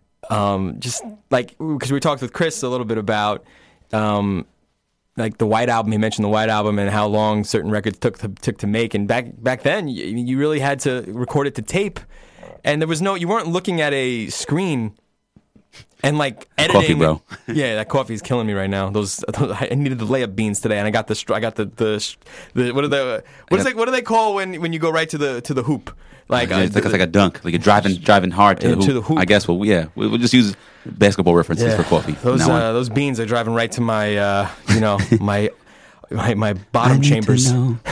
um, just like because we talked with Chris a little bit about, um, like the White Album. He mentioned the White Album and how long certain records took to, took to make. And back back then, you, you really had to record it to tape, and there was no you weren't looking at a screen. And like editing, Coffee, bro. yeah, that coffee is killing me right now. Those, I needed the layup beans today, and I got the, str- I got the, the, the what are the, what is got- like, what do they call when, when you go right to the, to the hoop? Like, Yeah, uh, it's like, the- it's like a dunk. Like you're driving, driving hard to, Yeah, the, to hoop. the hoop. I guess. Well, yeah, we- we'll just use basketball references yeah. for coffee. from Those, now on. uh, those beans are driving right to my, uh, you know, my, my, my bottom chambers.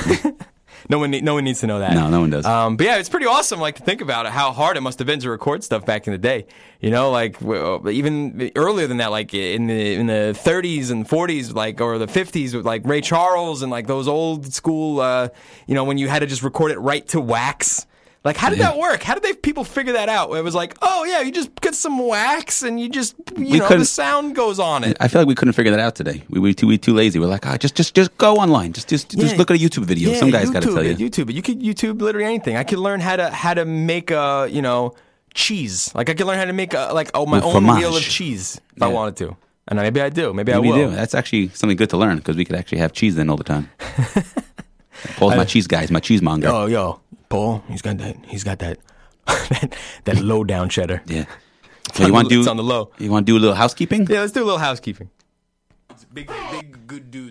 No one, need, no one needs to know that. No, no one does. Um, but yeah, it's pretty awesome. Like to think about it, how hard it must have been to record stuff back in the day. You know, like w- even earlier than that, like in the in the thirties and forties, like or the fifties, with like Ray Charles and like those old school. Uh, you know, when you had to just record it right to wax. Like, how did that work? How did they people figure that out? It was like, oh yeah, you just get some wax and you just you We know the couldn't- sound goes on it. I feel like we couldn't figure that out today. We were too, we too lazy. We're like, ah, just, just, just go online. Just, just, Yeah. just look at a YouTube video. Yeah, Some guy's got to YouTube tell you. it, YouTube it. You could YouTube literally anything. I could learn how to how to make a you know cheese. Like I could learn how to make a, like oh my With own fromage. wheel of cheese if Yeah. I wanted to. And maybe I do. Maybe, Maybe I you will. do. That's actually something good to learn because we could actually have cheese then all the time. Paul's my cheese guy. He's my cheesemonger. Oh yo, Paul, he's got that. He's got that that, that low down cheddar. Yeah. It's So on you want the- to it's do? on the low. You want to do a little housekeeping? Yeah, let's do a little housekeeping. Big, big, good dude.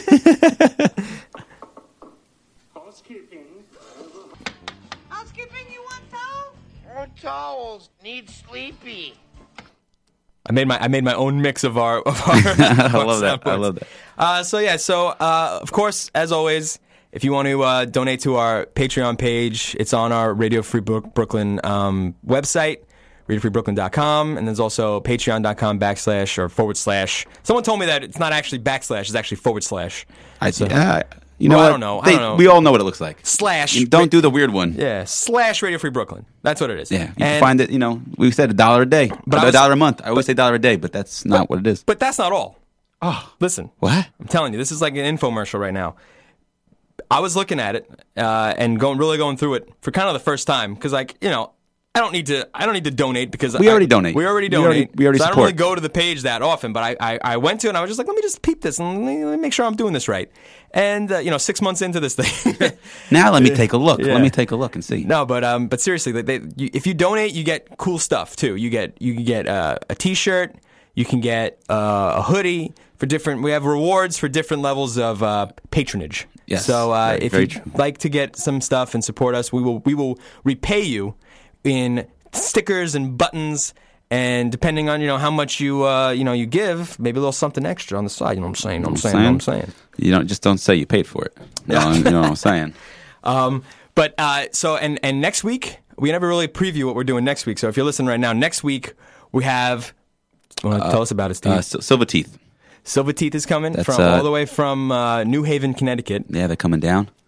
Housekeeping. Housekeeping, you want towels? Oh, towels. Need sleepy. I made my I made my own mix of our of our. I love that. I love that. Uh, so yeah, so uh, of course, as always, if you want to uh, donate to our Patreon page, it's on our Radio Free Brook- Brooklyn um, website, radio free brooklyn dot com, and there's also patreon dot com backslash or forward slash. Someone told me that it's not actually backslash; it's actually forward slash. I, So- uh, you know Well, I what? don't know. I They- don't know. We all know what it looks like. Slash. You don't do the weird one. Yeah, slash Radio Free Brooklyn. That's what it is. Yeah, you can And- find it. You know, we said a dollar a day, But but I a was- dollar a month. I always say dollar a day, but that's not what it is. But that's not all. Oh, Listen. what? I'm telling you, this is like an infomercial right now. I was looking at it uh, and going, really going through it for kind of the first time because, like, you know, I don't need to. I don't need to donate because We I- already donate. We already We donate. already- we already so I don't support. really go to the page that often, but I, I, I went to it and I was just like, let me just peep this and let me, let me make sure I'm doing this right. And uh, you know, six months into this thing. Now let me take a look. Yeah. Let me take a look and see. No, but um, but seriously, they, they, you, if you donate, you get cool stuff too. You get you can get uh, a T-shirt, you can get uh, a hoodie for different. We have rewards for different levels of uh, patronage. Yes, So uh, very- if very you'd true. like to get some stuff and support us, we will we will repay you in stickers and buttons. And depending on you know how much you uh, you know you give, maybe a little something extra on the side. You know what I'm saying? You know what I'm saying? You know what I'm saying? You don't just don't say you paid for it. You know, you know what I'm saying? Um, but uh, so and and next week we never really preview what we're doing next week. So if you're listening right now, next week we have. Want to tell us about it, Steve? Uh, Sil- Silver Teeth. Silver Teeth is coming that's, from uh, all the way from uh, New Haven, Connecticut. Yeah, they're coming down.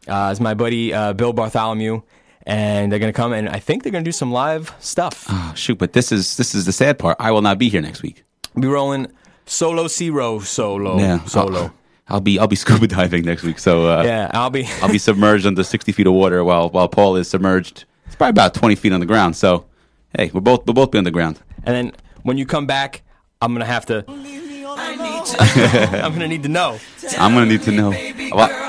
Uh, it's my buddy uh, Bill Bartholomew, and they're gonna come, and I think they're gonna do some live stuff. Oh, shoot, but this is this is the sad part. I will not be here next week. We'll be rolling solo zero solo Yeah, solo. I'll, I'll be I'll be scuba diving next week. So uh, Yeah, I'll be. I'll be submerged under sixty feet of water while while Paul is submerged. It's probably about twenty feet on the ground. So, hey, we're both we'll both be on the ground. And then when you come back, I'm gonna have to. I'm gonna need to know. I'm gonna need to know. Well,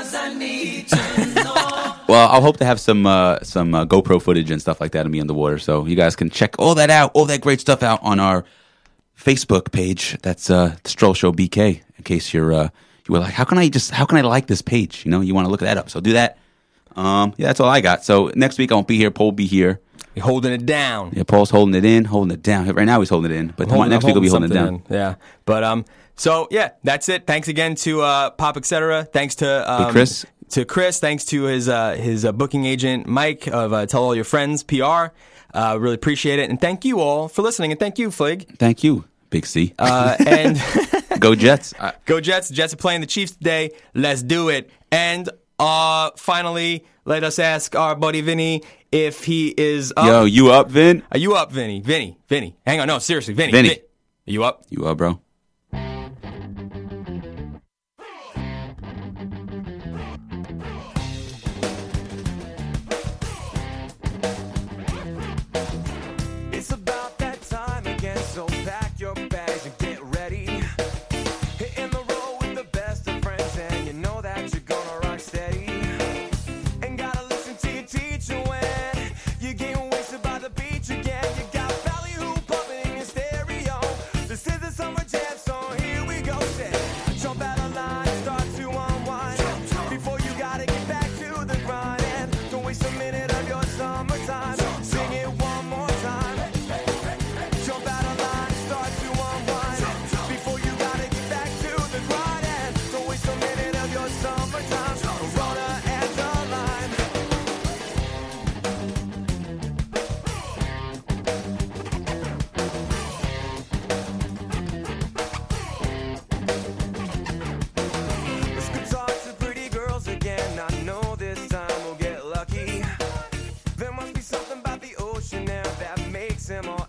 well, I'll hope to have some uh, some uh, GoPro footage and stuff like that of me underwater, so you guys can check all that out, all that great stuff out on our Facebook page. That's uh, Stroll Show B K. In case you're uh, you were like, how can I just how can I like this page? You know, you want to look that up, so do that. Um, yeah, that's all I got. So next week I won't be here. Paul will be here. You're holding it down. Yeah, Paul's holding it in, holding it down. Right now he's holding it in, but tomorrow, Holding- next week he'll be holding it something down. in. Yeah, but um, so yeah, that's it. Thanks again to uh, Pop Etc. Thanks to um, Hey, Chris. To Chris. Thanks to his uh, his uh, booking agent Mike of uh, Tell All Your Friends P R. Uh, really appreciate it, and thank you all for listening. And thank you, Flig. Thank you, Big C. Uh, and Go Jets. Uh, go Jets. Jets are playing the Chiefs today. Let's do it. And uh, finally, let us ask our buddy Vinny if he is up. yo, you up, Vin? Are you up, Vinny? Vinny, Vinny. Hang on, no, seriously, Vinny. Vinny. Vin- Are you up? You up, bro? It's about that time again, so pack your bags and get ready. Hitting the road with the best of friends, and you know that you're gonna rock steady. Ain't gotta listen to your teacher when you're getting wasted by the beach again. You got Ballyhoo pumping in your stereo. This is the summer jam, so here we go. Say, jump out of line, start to unwind. Before you gotta get back to the grind, and don't waste a minute of your summertime. Sing it one more time. Jump out of line, start to unwind. Before you gotta get back to the grind, and don't waste a minute of your summertime. Corona and the line. Let's go talk to pretty girls again. I know this time we'll get lucky. There must be something about the ocean air that makes him all